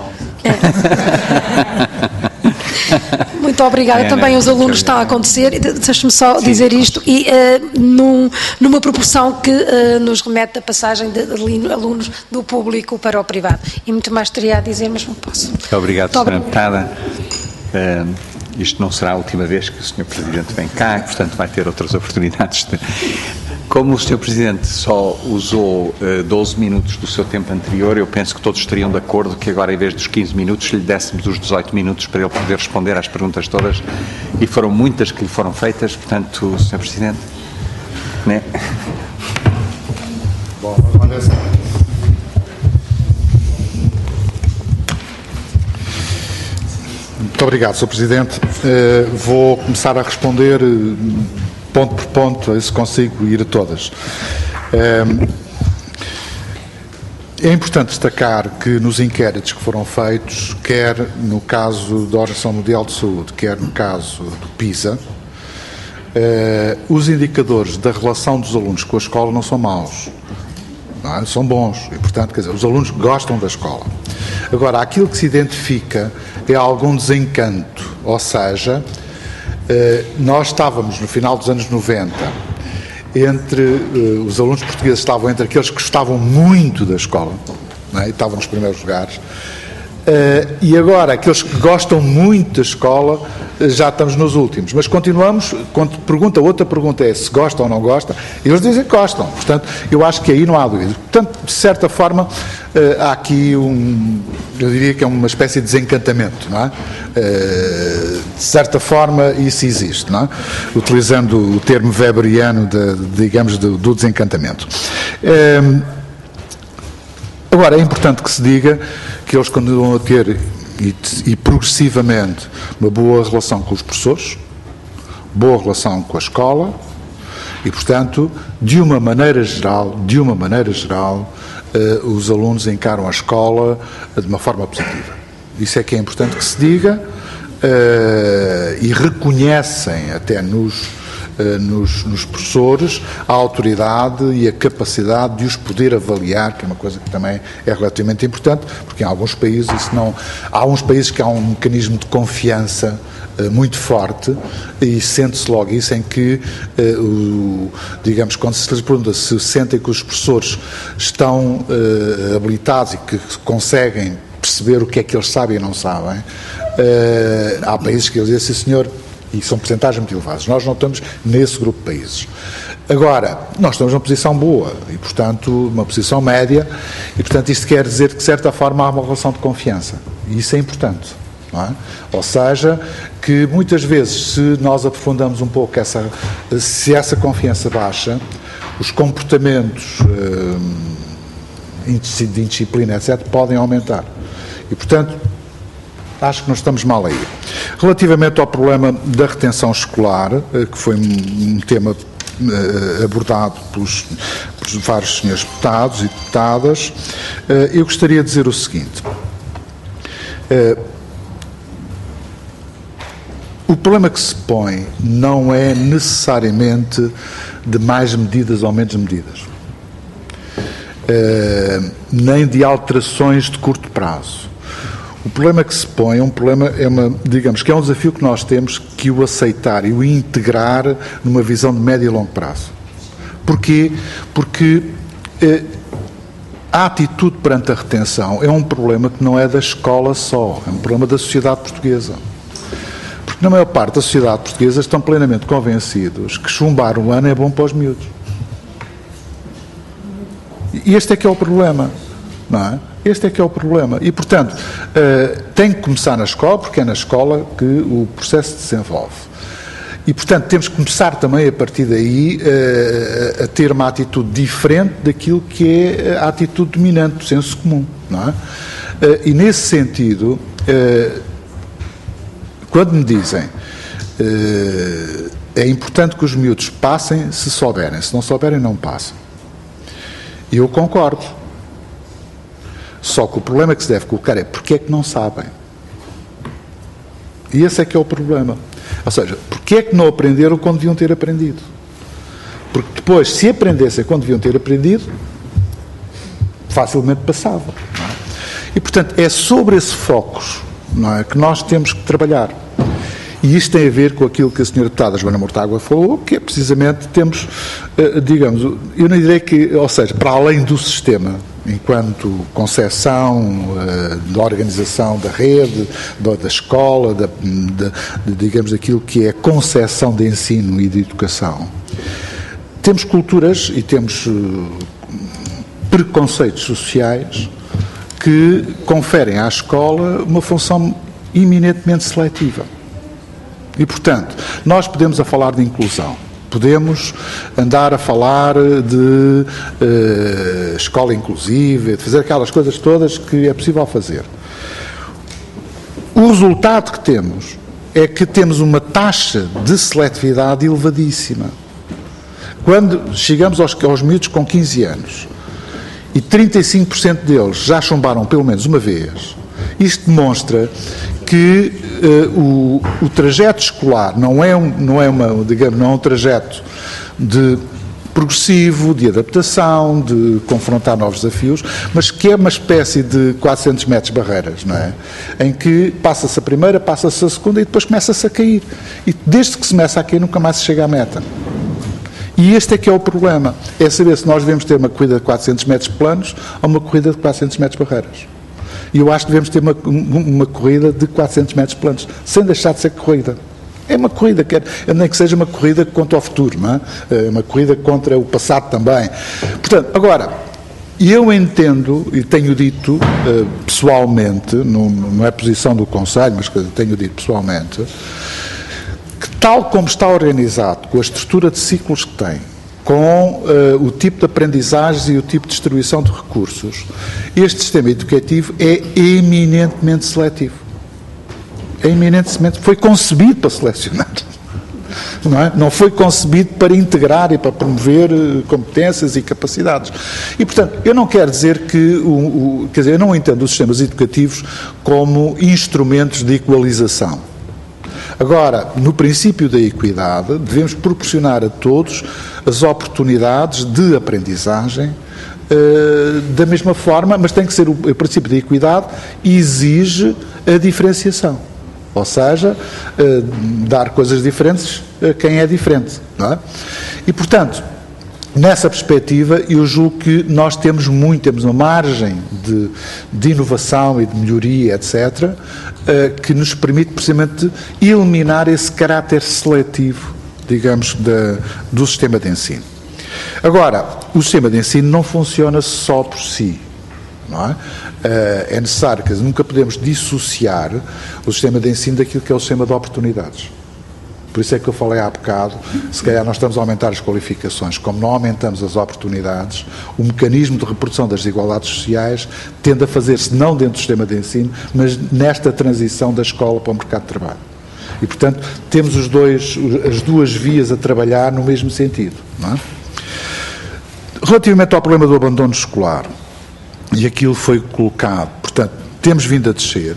G: Muito obrigada. Também os alunos estão a acontecer. Deixe-me só dizer isto. E numa proporção que nos remete a passagem de alunos do público para o privado. E muito mais teria a dizer, mas não posso.
A: Muito obrigado, Sra. Deputada. Isto não será a última vez que o Sr. Presidente vem cá, portanto vai ter outras oportunidades. Como o Sr. Presidente só usou 12 minutos do seu tempo anterior, eu penso que todos estariam de acordo que agora, em vez dos 15 minutos, lhe dessemos os 18 minutos para ele poder responder às perguntas todas, e foram muitas que lhe foram feitas, portanto, Sr. Presidente, né?
B: Bom, olha só. Muito obrigado, Sr. Presidente. Vou começar a responder ponto por ponto, a se consigo ir a todas. É importante destacar que nos inquéritos que foram feitos, quer no caso da Organização Mundial de Saúde, quer no caso do PISA, os indicadores da relação dos alunos com a escola não são maus, não é? São bons e, portanto, quer dizer, os alunos gostam da escola. Agora, aquilo que se identifica é algum desencanto, ou seja, nós estávamos no final dos anos 90, os alunos portugueses estavam entre aqueles que gostavam muito da escola, não é? E estavam nos primeiros lugares, e agora aqueles que gostam muito da escola já estamos nos últimos, mas continuamos. Quando outra pergunta é se gostam ou não gostam, eles dizem que gostam. Portanto, eu acho que aí não há dúvida. Portanto, de certa forma, há aqui eu diria que é uma espécie de desencantamento, não é? De certa forma isso existe, não é? Utilizando o termo weberiano digamos do desencantamento. Agora, é importante que se diga que eles continuam a ter e progressivamente uma boa relação com os professores, boa relação com a escola e, portanto, de uma maneira geral, os alunos encaram a escola de uma forma positiva. Isso é que é importante que se diga e reconhecem até nos professores a autoridade e a capacidade de os poder avaliar, que é uma coisa que também é relativamente importante, porque em alguns países há uns países que há um mecanismo de confiança muito forte e sente-se logo isso, em que digamos, quando se lhes pergunta se sentem que os professores estão habilitados e que conseguem perceber o que é que eles sabem e não sabem, há países que eles dizem, sim senhor, e são percentagens muito elevadas. Nós não estamos nesse grupo de países. Agora, nós estamos numa posição boa e, portanto, uma posição média e, portanto, isto quer dizer que, de certa forma, há uma relação de confiança. E isso é importante, não é? Ou seja, que muitas vezes, se nós aprofundamos um pouco se essa confiança baixa, os comportamentos de indisciplina, etc., podem aumentar. E, portanto, acho que não estamos mal aí. Relativamente ao problema da retenção escolar, que foi um tema abordado pelos vários senhores deputados e deputadas, eu gostaria de dizer o seguinte. O problema que se põe não é necessariamente de mais medidas ou menos medidas, nem de alterações de curto prazo. O problema que se põe digamos que é um desafio que nós temos que o aceitar e o integrar numa visão de médio e longo prazo. Porquê? Porque a atitude perante a retenção é um problema que não é da escola só, é um problema da sociedade portuguesa. Porque na maior parte da sociedade portuguesa estão plenamente convencidos que chumbar um ano é bom para os miúdos. E este é que é o problema, não é? Este é que é o problema. E, portanto, tem que começar na escola, porque é na escola que o processo se desenvolve. E, portanto, temos que começar também, a partir daí, a ter uma atitude diferente daquilo que é a atitude dominante do senso comum, não é? E, nesse sentido, quando me dizem é importante que os miúdos passem se souberem, se não souberem, não passam. Eu concordo. Só que o problema que se deve colocar é porque é que não sabem. E esse é que é o problema. Ou seja, porque é que não aprenderam quando deviam ter aprendido? Porque depois, se aprendessem quando deviam ter aprendido, facilmente passavam. Não é? E, portanto, é sobre esse foco, não é, que nós temos que trabalhar. E isto tem a ver com aquilo que a senhora deputada Joana Mortágua falou, que é precisamente, temos, digamos, eu não direi que, ou seja, para além do sistema, enquanto concepção da organização da rede, da escola, digamos, daquilo que é a concepção de ensino e de educação, temos culturas e temos preconceitos sociais que conferem à escola uma função eminentemente seletiva. E, portanto, nós podemos a falar de inclusão, podemos andar a falar de escola inclusiva, de fazer aquelas coisas todas que é possível fazer. O resultado que temos é que temos uma taxa de seletividade elevadíssima. quando chegamos aos miúdos com 15 anos e 35% deles já chumbaram pelo menos uma vez, isto demonstra que o trajeto escolar não é um trajeto de progressivo, de adaptação, de confrontar novos desafios, mas que é uma espécie de 400 metros barreiras, não é? Em que passa-se a primeira, passa-se a segunda e depois começa-se a cair. E desde que se começa a cair nunca mais se chega à meta. E este é que é o problema, é saber se nós devemos ter uma corrida de 400 metros planos ou uma corrida de 400 metros barreiras. E eu acho que devemos ter uma corrida de 400 metros planos, sem deixar de ser corrida. É uma corrida, nem que seja uma corrida contra o futuro, não é? É uma corrida contra o passado também. Portanto, agora, eu entendo, e tenho dito pessoalmente, não é posição do Conselho, mas tenho dito pessoalmente, que tal como está organizado, com a estrutura de ciclos que tem, com o tipo de aprendizagens e o tipo de distribuição de recursos, este sistema educativo é eminentemente seletivo. Foi concebido para selecionar, não é? Não foi concebido para integrar e para promover competências e capacidades. E, portanto, eu não quero dizer que, eu não entendo os sistemas educativos como instrumentos de equalização. Agora, no princípio da equidade, devemos proporcionar a todos as oportunidades de aprendizagem da mesma forma, mas tem que ser o princípio da equidade exige a diferenciação. Ou seja, dar coisas diferentes a quem é diferente, não é? E, portanto, nessa perspectiva, eu julgo que nós temos uma margem de inovação e de melhoria, etc., que nos permite, precisamente, eliminar esse caráter seletivo, digamos, do sistema de ensino. Agora, o sistema de ensino não funciona só por si. Não é? É necessário, quer dizer, nunca podemos dissociar o sistema de ensino daquilo que é o sistema de oportunidades. Por isso é que eu falei há bocado, se calhar nós estamos a aumentar as qualificações, como não aumentamos as oportunidades, o mecanismo de reprodução das desigualdades sociais tende a fazer-se não dentro do sistema de ensino, mas nesta transição da escola para o mercado de trabalho. E, portanto, temos as duas vias a trabalhar no mesmo sentido. Não é? Relativamente ao problema do abandono escolar, e aquilo foi colocado, portanto, temos vindo a descer.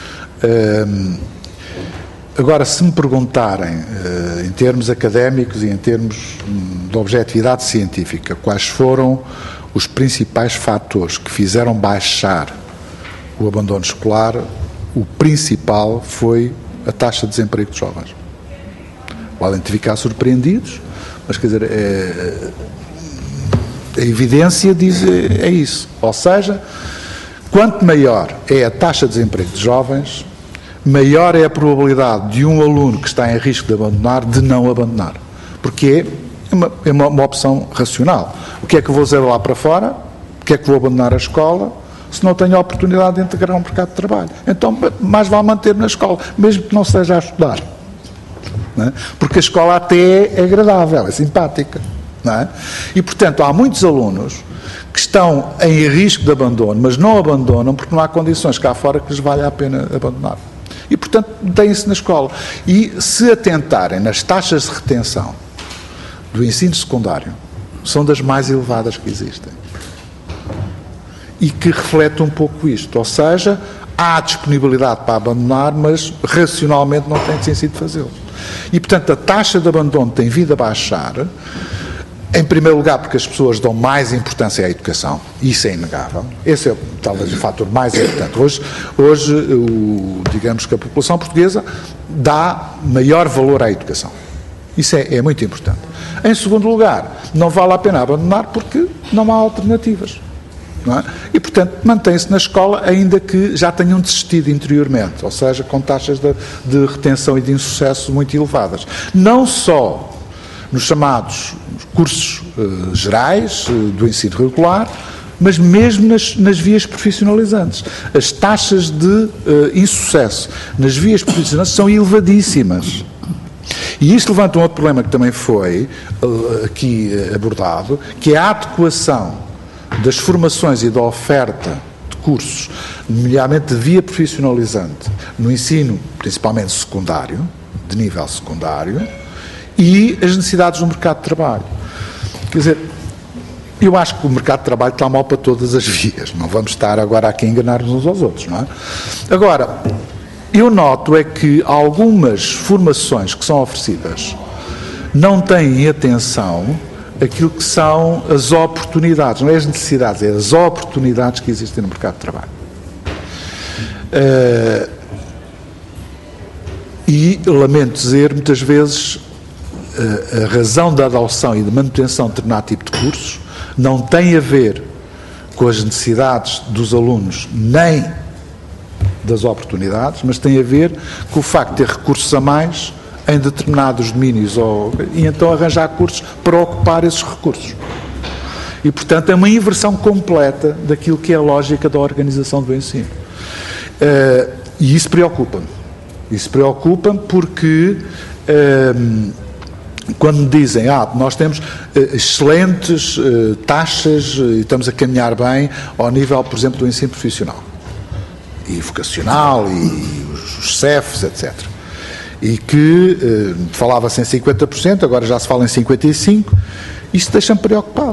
B: Agora, se me perguntarem, em termos académicos e em termos de objetividade científica, quais foram os principais fatores que fizeram baixar o abandono escolar, o principal foi a taxa de desemprego de jovens. Podem ficar surpreendidos, mas, quer dizer, a evidência diz é isso. Ou seja, quanto maior é a taxa de desemprego de jovens, maior é a probabilidade de um aluno que está em risco de abandonar, de não abandonar. Porque é uma opção racional. O que é que eu vou fazer lá para fora? O que é que vou abandonar a escola se não tenho a oportunidade de integrar um mercado de trabalho? Então, mais vale manter na escola, mesmo que não seja a estudar. Não é? Porque a escola até é agradável, é simpática. Não é? E, portanto, há muitos alunos que estão em risco de abandono, mas não abandonam porque não há condições cá fora que lhes valha a pena abandonar. E, portanto, deem-se na escola. E, se atentarem nas taxas de retenção do ensino secundário, são das mais elevadas que existem. E que refletem um pouco isto. Ou seja, há disponibilidade para abandonar, mas racionalmente não tem sentido fazê-lo. E, portanto, a taxa de abandono tem vindo a baixar. Em primeiro lugar, porque as pessoas dão mais importância à educação, isso é inegável. Esse é talvez o fator mais importante. Hoje digamos que a população portuguesa dá maior valor à educação. Isso é muito importante. Em segundo lugar, não vale a pena abandonar porque não há alternativas. Não é? E, portanto, mantém-se na escola ainda que já tenham desistido interiormente, ou seja, com taxas de retenção e de insucesso muito elevadas. Não só nos chamados cursos gerais do ensino regular, mas mesmo nas vias profissionalizantes. As taxas de insucesso nas vias profissionalizantes são elevadíssimas. E isto levanta um outro problema que também foi aqui abordado, que é a adequação das formações e da oferta de cursos, nomeadamente de via profissionalizante, no ensino principalmente secundário, de nível secundário, e as necessidades do mercado de trabalho. Quer dizer, eu acho que o mercado de trabalho está mal para todas as vias. Não vamos estar agora aqui a enganar-nos uns aos outros, não é? Agora, eu noto é que algumas formações que são oferecidas não têm em atenção aquilo que são as oportunidades, não é as necessidades, é as oportunidades que existem no mercado de trabalho. E, lamento dizer, muitas vezes a razão da adoção e de manutenção de determinado tipo de cursos não tem a ver com as necessidades dos alunos nem das oportunidades, mas tem a ver com o facto de ter recursos a mais em determinados domínios e então arranjar cursos para ocupar esses recursos. E, portanto, é uma inversão completa daquilo que é a lógica da organização do ensino. E isso preocupa-me. Isso preocupa-me porque quando me dizem, nós temos excelentes taxas e estamos a caminhar bem ao nível, por exemplo, do ensino profissional e vocacional e os CEFs, etc. E que falava-se em 50%, agora já se fala em 55%, isto deixa-me preocupado.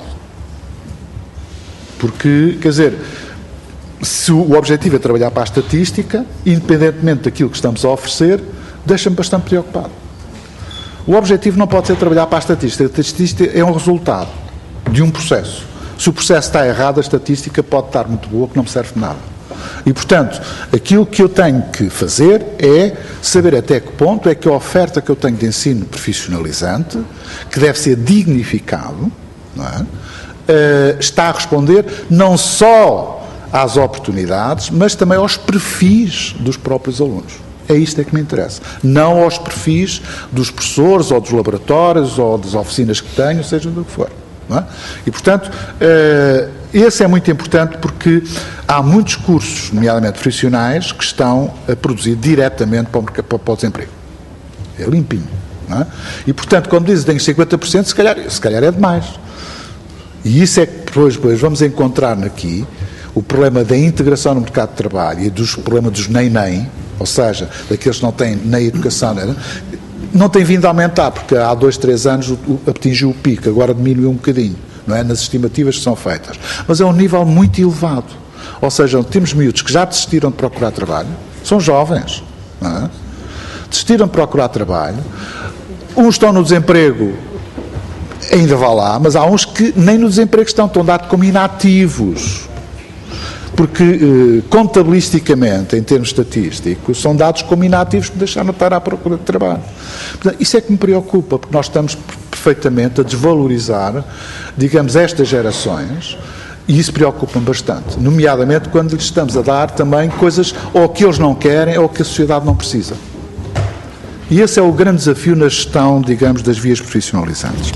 B: Porque, quer dizer, se o objetivo é trabalhar para a estatística, independentemente daquilo que estamos a oferecer, deixa-me bastante preocupado. O objetivo não pode ser trabalhar para a estatística. A estatística é um resultado de um processo. Se o processo está errado, a estatística pode estar muito boa, que não me serve de nada. E, portanto, aquilo que eu tenho que fazer é saber até que ponto é que a oferta que eu tenho de ensino profissionalizante, que deve ser dignificado, não é? Está a responder não só às oportunidades, mas também aos perfis dos próprios alunos. É isto que me interessa. Não aos perfis dos professores, ou dos laboratórios, ou das oficinas que tenho, seja do que for. Não é? E, portanto, esse é muito importante porque há muitos cursos, nomeadamente profissionais, que estão a produzir diretamente para o desemprego. É limpinho. Não é? E, portanto, quando dizem que tenho 50%, se calhar é demais. E isso é que depois vamos encontrar aqui o problema da integração no mercado de trabalho e dos problema dos nem-nem, ou seja, daqueles que não têm nem educação, não tem vindo a aumentar, porque há 2, 3 anos atingiu o pico, agora diminuiu um bocadinho, não é? Nas estimativas que são feitas. Mas é um nível muito elevado. Ou seja, temos miúdos que já desistiram de procurar trabalho, são jovens, não é? Desistiram de procurar trabalho, uns estão no desemprego, ainda vá lá, mas há uns que nem no desemprego estão dados como inativos. Porque, contabilisticamente, em termos estatísticos, são dados como inativos que deixaram de estar à procura de trabalho. Portanto, isso é que me preocupa, porque nós estamos perfeitamente a desvalorizar, digamos, estas gerações, e isso preocupa-me bastante, nomeadamente quando lhes estamos a dar também coisas ou que eles não querem ou que a sociedade não precisa. E esse é o grande desafio na gestão, digamos, das vias profissionalizantes.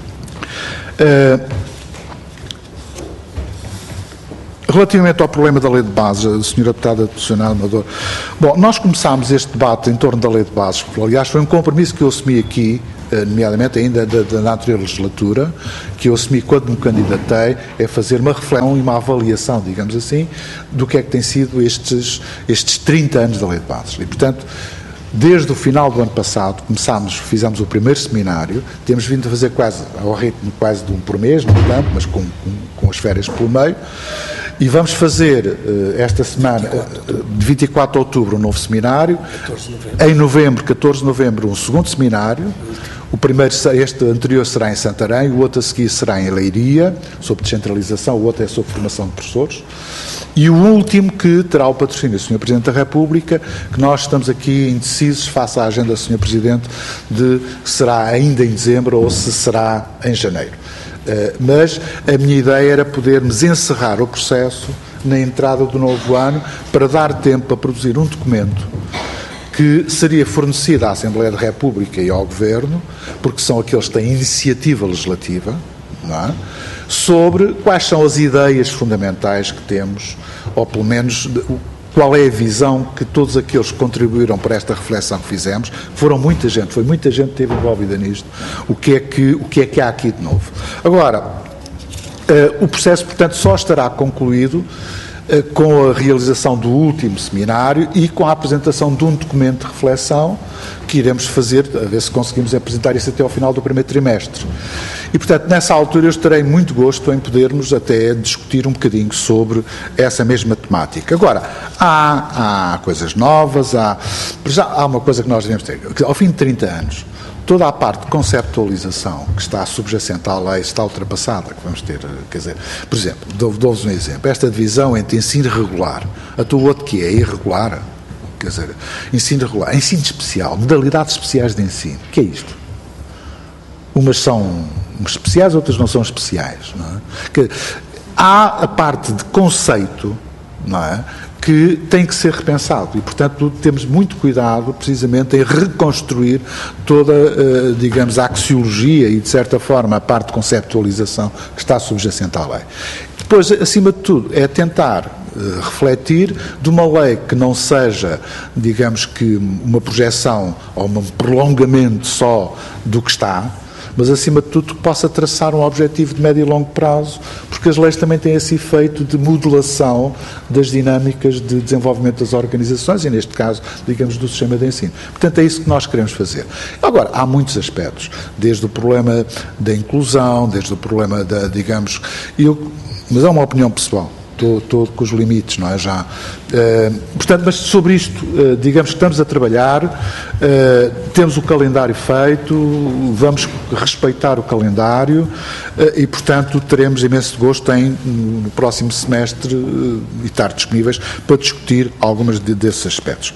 B: Relativamente ao problema da lei de bases, a senhora deputada Susana Amador, bom, nós começámos este debate em torno da lei de bases, aliás foi um compromisso que eu assumi aqui, nomeadamente ainda da anterior legislatura, que eu assumi quando me candidatei, é fazer uma reflexão e uma avaliação, digamos assim, do que é que tem sido estes 30 anos da lei de bases. E, portanto, desde o final do ano passado, fizemos o primeiro seminário, temos vindo a fazer quase, ao ritmo quase de um por mês, não tanto, mas com as férias pelo meio, e vamos fazer esta semana, de 24 de outubro, um novo seminário, em novembro, 14 de novembro, um segundo seminário, o primeiro, este anterior será em Santarém, o outro a seguir será em Leiria, sobre descentralização, o outro é sobre formação de professores, e o último que terá o patrocínio do Sr. Presidente da República, que nós estamos aqui indecisos face à agenda do Sr. Presidente de se será ainda em dezembro ou se será em janeiro. Mas a minha ideia era podermos encerrar o processo na entrada do novo ano para dar tempo a produzir um documento que seria fornecido à Assembleia da República e ao Governo, porque são aqueles que têm iniciativa legislativa, não é? Sobre quais são as ideias fundamentais que temos, ou pelo menos qual é a visão que todos aqueles que contribuíram para esta reflexão que fizemos, foi muita gente que esteve envolvida nisto, o que é que há aqui de novo. Agora, o processo, portanto, só estará concluído com a realização do último seminário e com a apresentação de um documento de reflexão que iremos fazer, a ver se conseguimos apresentar isso até ao final do primeiro trimestre. E, portanto, nessa altura eu terei muito gosto em podermos até discutir um bocadinho sobre essa mesma temática. Agora, há coisas novas, já há uma coisa que nós devemos ter. Ao fim de 30 anos, toda a parte de conceptualização que está subjacente à lei está ultrapassada, que vamos ter, quer dizer, por exemplo, dou-vos um exemplo, esta divisão entre ensino regular, o outro que é irregular, quer dizer, ensino regular, ensino especial, modalidades especiais de ensino, o que é isto? Umas são especiais, outras não são especiais, não é? Há a parte de conceito, não é, que tem que ser repensado e, portanto, temos muito cuidado precisamente em reconstruir toda, digamos, a axiologia e, de certa forma, a parte de conceptualização que está subjacente à lei. Depois, acima de tudo, é tentar refletir de uma lei que não seja, digamos que, uma projeção ou um prolongamento só do que está, mas, acima de tudo, que possa traçar um objetivo de médio e longo prazo, porque as leis também têm esse efeito de modelação das dinâmicas de desenvolvimento das organizações e, neste caso, digamos, do sistema de ensino. Portanto, é isso que nós queremos fazer. Agora, há muitos aspectos, desde o problema da inclusão, desde o problema da, digamos, mas é uma opinião pessoal. Estou com os limites, não é? Já. Portanto, mas sobre isto, digamos que estamos a trabalhar, temos o calendário feito, vamos respeitar o calendário e, portanto, teremos imenso gosto em, no próximo semestre, e estar disponíveis para discutir alguns desses aspectos.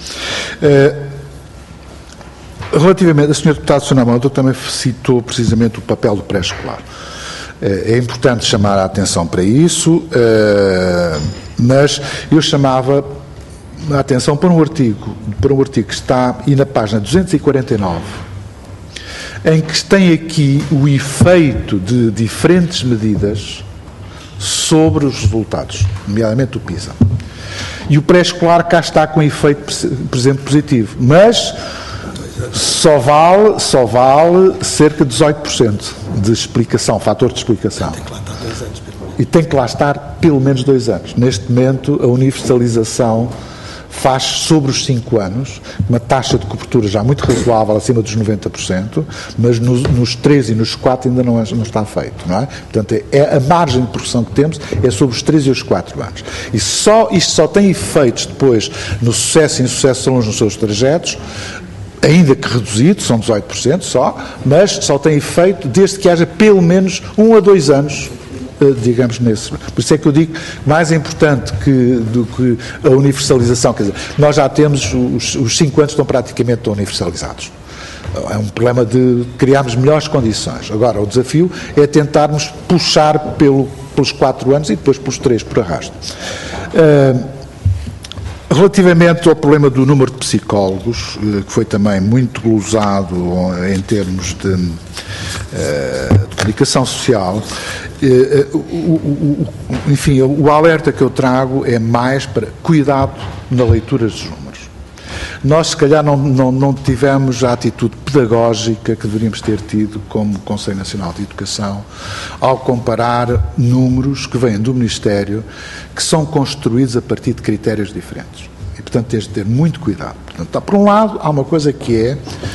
B: Relativamente, a Sra. Deputada Susana Amorim também citou precisamente o papel do pré-escolar. É importante chamar a atenção para isso, mas eu chamava a atenção para um artigo que está aí na página 249, em que tem aqui o efeito de diferentes medidas sobre os resultados, nomeadamente o PISA. E o pré-escolar cá está com efeito, por exemplo, positivo, mas só vale cerca de 18% de explicação, fator de explicação. Tem que lá estar 2 anos. E tem que lá estar pelo menos 2 anos. Neste momento, a universalização faz sobre os 5 anos, uma taxa de cobertura já muito razoável, acima dos 90%, mas nos 3 e nos 4 ainda não está feito, não é? Portanto, a margem de progressão que temos é sobre os 3 e os 4 anos. E isto só tem efeitos depois no sucesso e insucesso dos alunos nos seus trajetos, ainda que reduzido, são 18% só, mas só tem efeito desde que haja pelo menos 1 a 2 anos, digamos, nesse. Por isso é que eu digo, mais importante do que a universalização, quer dizer, nós já temos, os 5 anos estão praticamente universalizados. É um problema de criarmos melhores condições. Agora, o desafio é tentarmos puxar pelos 4 anos e depois pelos 3 por arrasto. Relativamente ao problema do número de psicólogos, que foi também muito glosado em termos de comunicação social, enfim, o alerta que eu trago é mais para cuidado na leitura dos números. Nós, se calhar, não tivemos a atitude pedagógica que deveríamos ter tido como Conselho Nacional de Educação ao comparar números que vêm do Ministério que são construídos a partir de critérios diferentes. E, portanto, tens de ter muito cuidado. Portanto, por um lado, há uma coisa que é,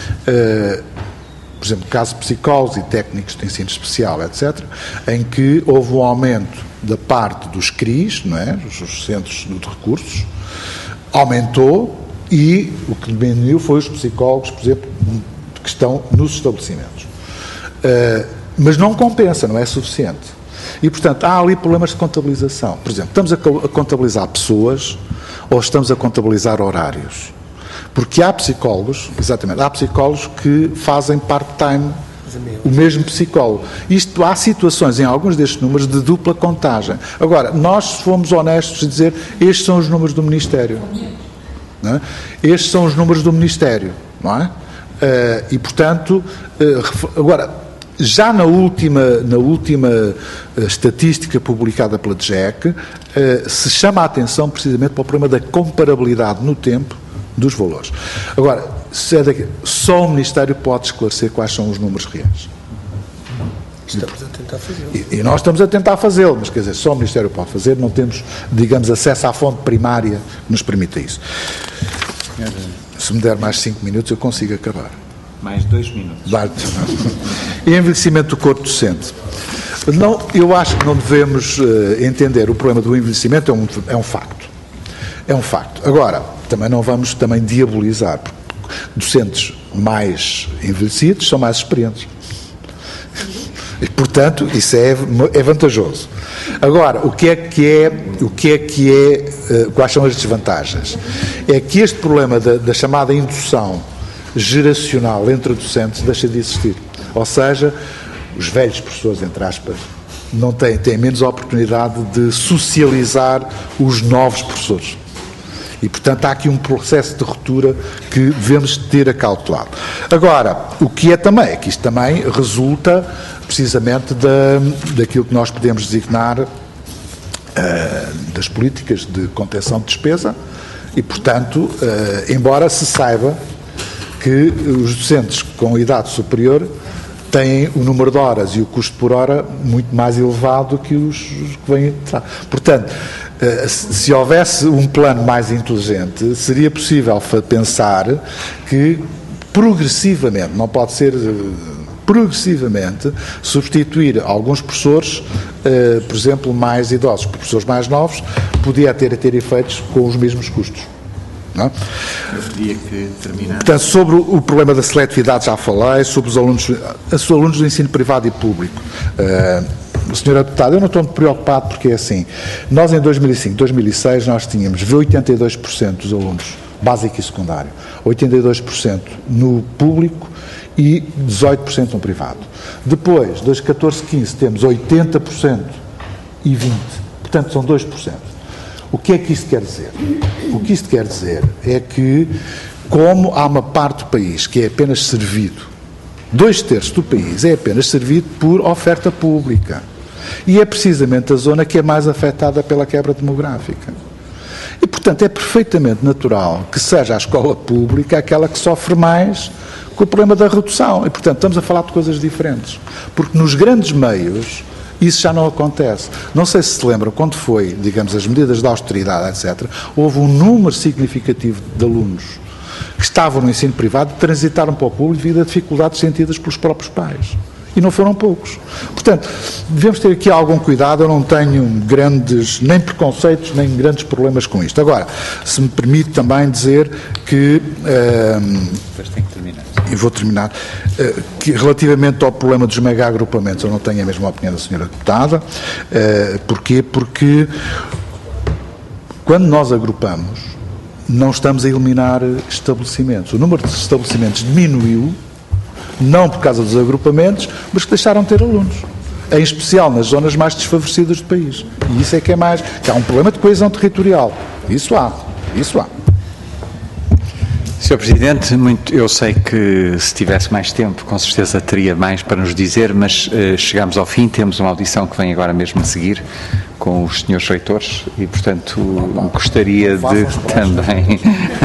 B: por exemplo, casos de psicólogos e técnicos de ensino especial, etc., em que houve um aumento da parte dos CRIs, não é? Os centros de recursos, aumentou. E o que diminuiu foi os psicólogos, por exemplo, que estão nos estabelecimentos. Mas não compensa, não é suficiente. E, portanto, há ali problemas de contabilização. Por exemplo, estamos a contabilizar pessoas ou estamos a contabilizar horários? Porque há psicólogos, exatamente, há psicólogos que fazem part-time o mesmo psicólogo. Há situações em alguns destes números de dupla contagem. Agora, nós fomos honestos em dizer estes são os números do Ministério. Não é? Estes são os números do Ministério, não é? E, portanto, agora, já na última estatística publicada pela DGEC, se chama a atenção precisamente para o problema da comparabilidade no tempo dos valores. Agora, só o Ministério pode esclarecer quais são os números reais.
H: Estamos a tentar fazê-lo.
B: E nós estamos a tentar fazê-lo, mas quer dizer, só o Ministério pode fazer, não temos, digamos, acesso à fonte primária que nos permita isso. Se me der mais 5 minutos, eu consigo acabar.
A: Mais 2 minutos.
B: Envelhecimento do corpo docente. Não, eu acho que não devemos entender o problema do envelhecimento, é um facto. É um facto. Agora, também não vamos também diabolizar, porque docentes mais envelhecidos são mais experientes. E, portanto, isso é vantajoso. Agora, quais são as desvantagens? É que este problema da chamada indução geracional entre docentes deixa de existir. Ou seja, os velhos professores, entre aspas, não têm menos oportunidade de socializar os novos professores. E, portanto, há aqui um processo de ruptura que devemos ter acautelado. Agora, o que é também, é que isto também resulta precisamente daquilo que nós podemos designar das políticas de contenção de despesa e, portanto, embora se saiba que os docentes com idade superior têm o número de horas e o custo por hora muito mais elevado que os que vêm de trás. Portanto, se houvesse um plano mais inteligente, seria possível pensar que progressivamente, não pode ser progressivamente, substituir alguns professores, por exemplo, mais idosos, por professores mais novos, podia ter efeitos com os mesmos custos. Não?
A: Eu teria que terminar.
B: Portanto, sobre o problema da seletividade já falei, sobre os alunos do ensino privado e público. Senhora Deputada, eu não estou muito preocupado porque é assim, nós em 2005, 2006, nós tínhamos 82% dos alunos básico e secundário, 82% no público e 18% no privado. Depois, 2014, 15, temos 80% e 20%, portanto são 2%. O que é que isto quer dizer? O que isto quer dizer é que, como há uma parte do país que é apenas servido, 2/3 do país é apenas servido por oferta pública. E é precisamente a zona que é mais afetada pela quebra demográfica. E, portanto, é perfeitamente natural que seja a escola pública aquela que sofre mais com o problema da redução. E, portanto, estamos a falar de coisas diferentes. Porque nos grandes meios isso já não acontece. Não sei se se lembram, quando foi, digamos, as medidas de austeridade, etc., houve um número significativo de alunos que estavam no ensino privado e transitaram para o público devido a dificuldades sentidas pelos próprios pais. E não foram poucos. Portanto, devemos ter aqui algum cuidado, eu não tenho grandes, nem preconceitos, nem grandes problemas com isto. Agora, se me permite também dizer que...
A: Depois tem que terminar.
B: E vou terminar. Que relativamente ao problema dos mega-agrupamentos, eu não tenho a mesma opinião da senhora deputada. Porquê? Porque quando nós agrupamos, não estamos a eliminar estabelecimentos. O número de estabelecimentos diminuiu, não por causa dos agrupamentos, mas que deixaram de ter alunos. Em especial nas zonas mais desfavorecidas do país. E isso é que é mais... que há um problema de coesão territorial. Isso há.
A: Sr. Presidente, eu sei que se tivesse mais tempo, com certeza teria mais para nos dizer, mas chegamos ao fim, temos uma audição que vem agora mesmo a seguir com os senhores reitores e, portanto, gostaria de também...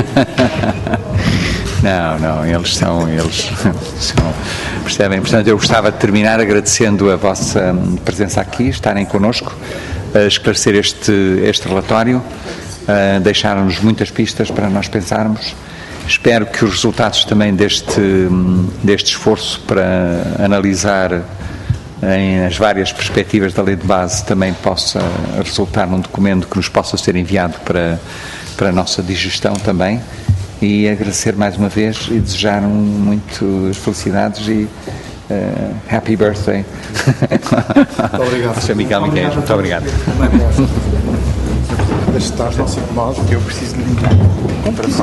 A: Não, eles são, percebem? Portanto, eu gostava de terminar agradecendo a vossa presença aqui, estarem connosco, a esclarecer este relatório, deixaram-nos muitas pistas para nós pensarmos. Espero que os resultados também deste esforço para analisar as várias perspectivas da lei de base também possa resultar num documento que nos possa ser enviado para a nossa digestão também. E agradecer mais uma vez e desejar muitas felicidades e happy birthday.
B: Muito obrigado.
A: Sr. Miguel Miqueiros, muito obrigado.
B: Deixe estar, não se incomode.
A: Eu preciso de limpar.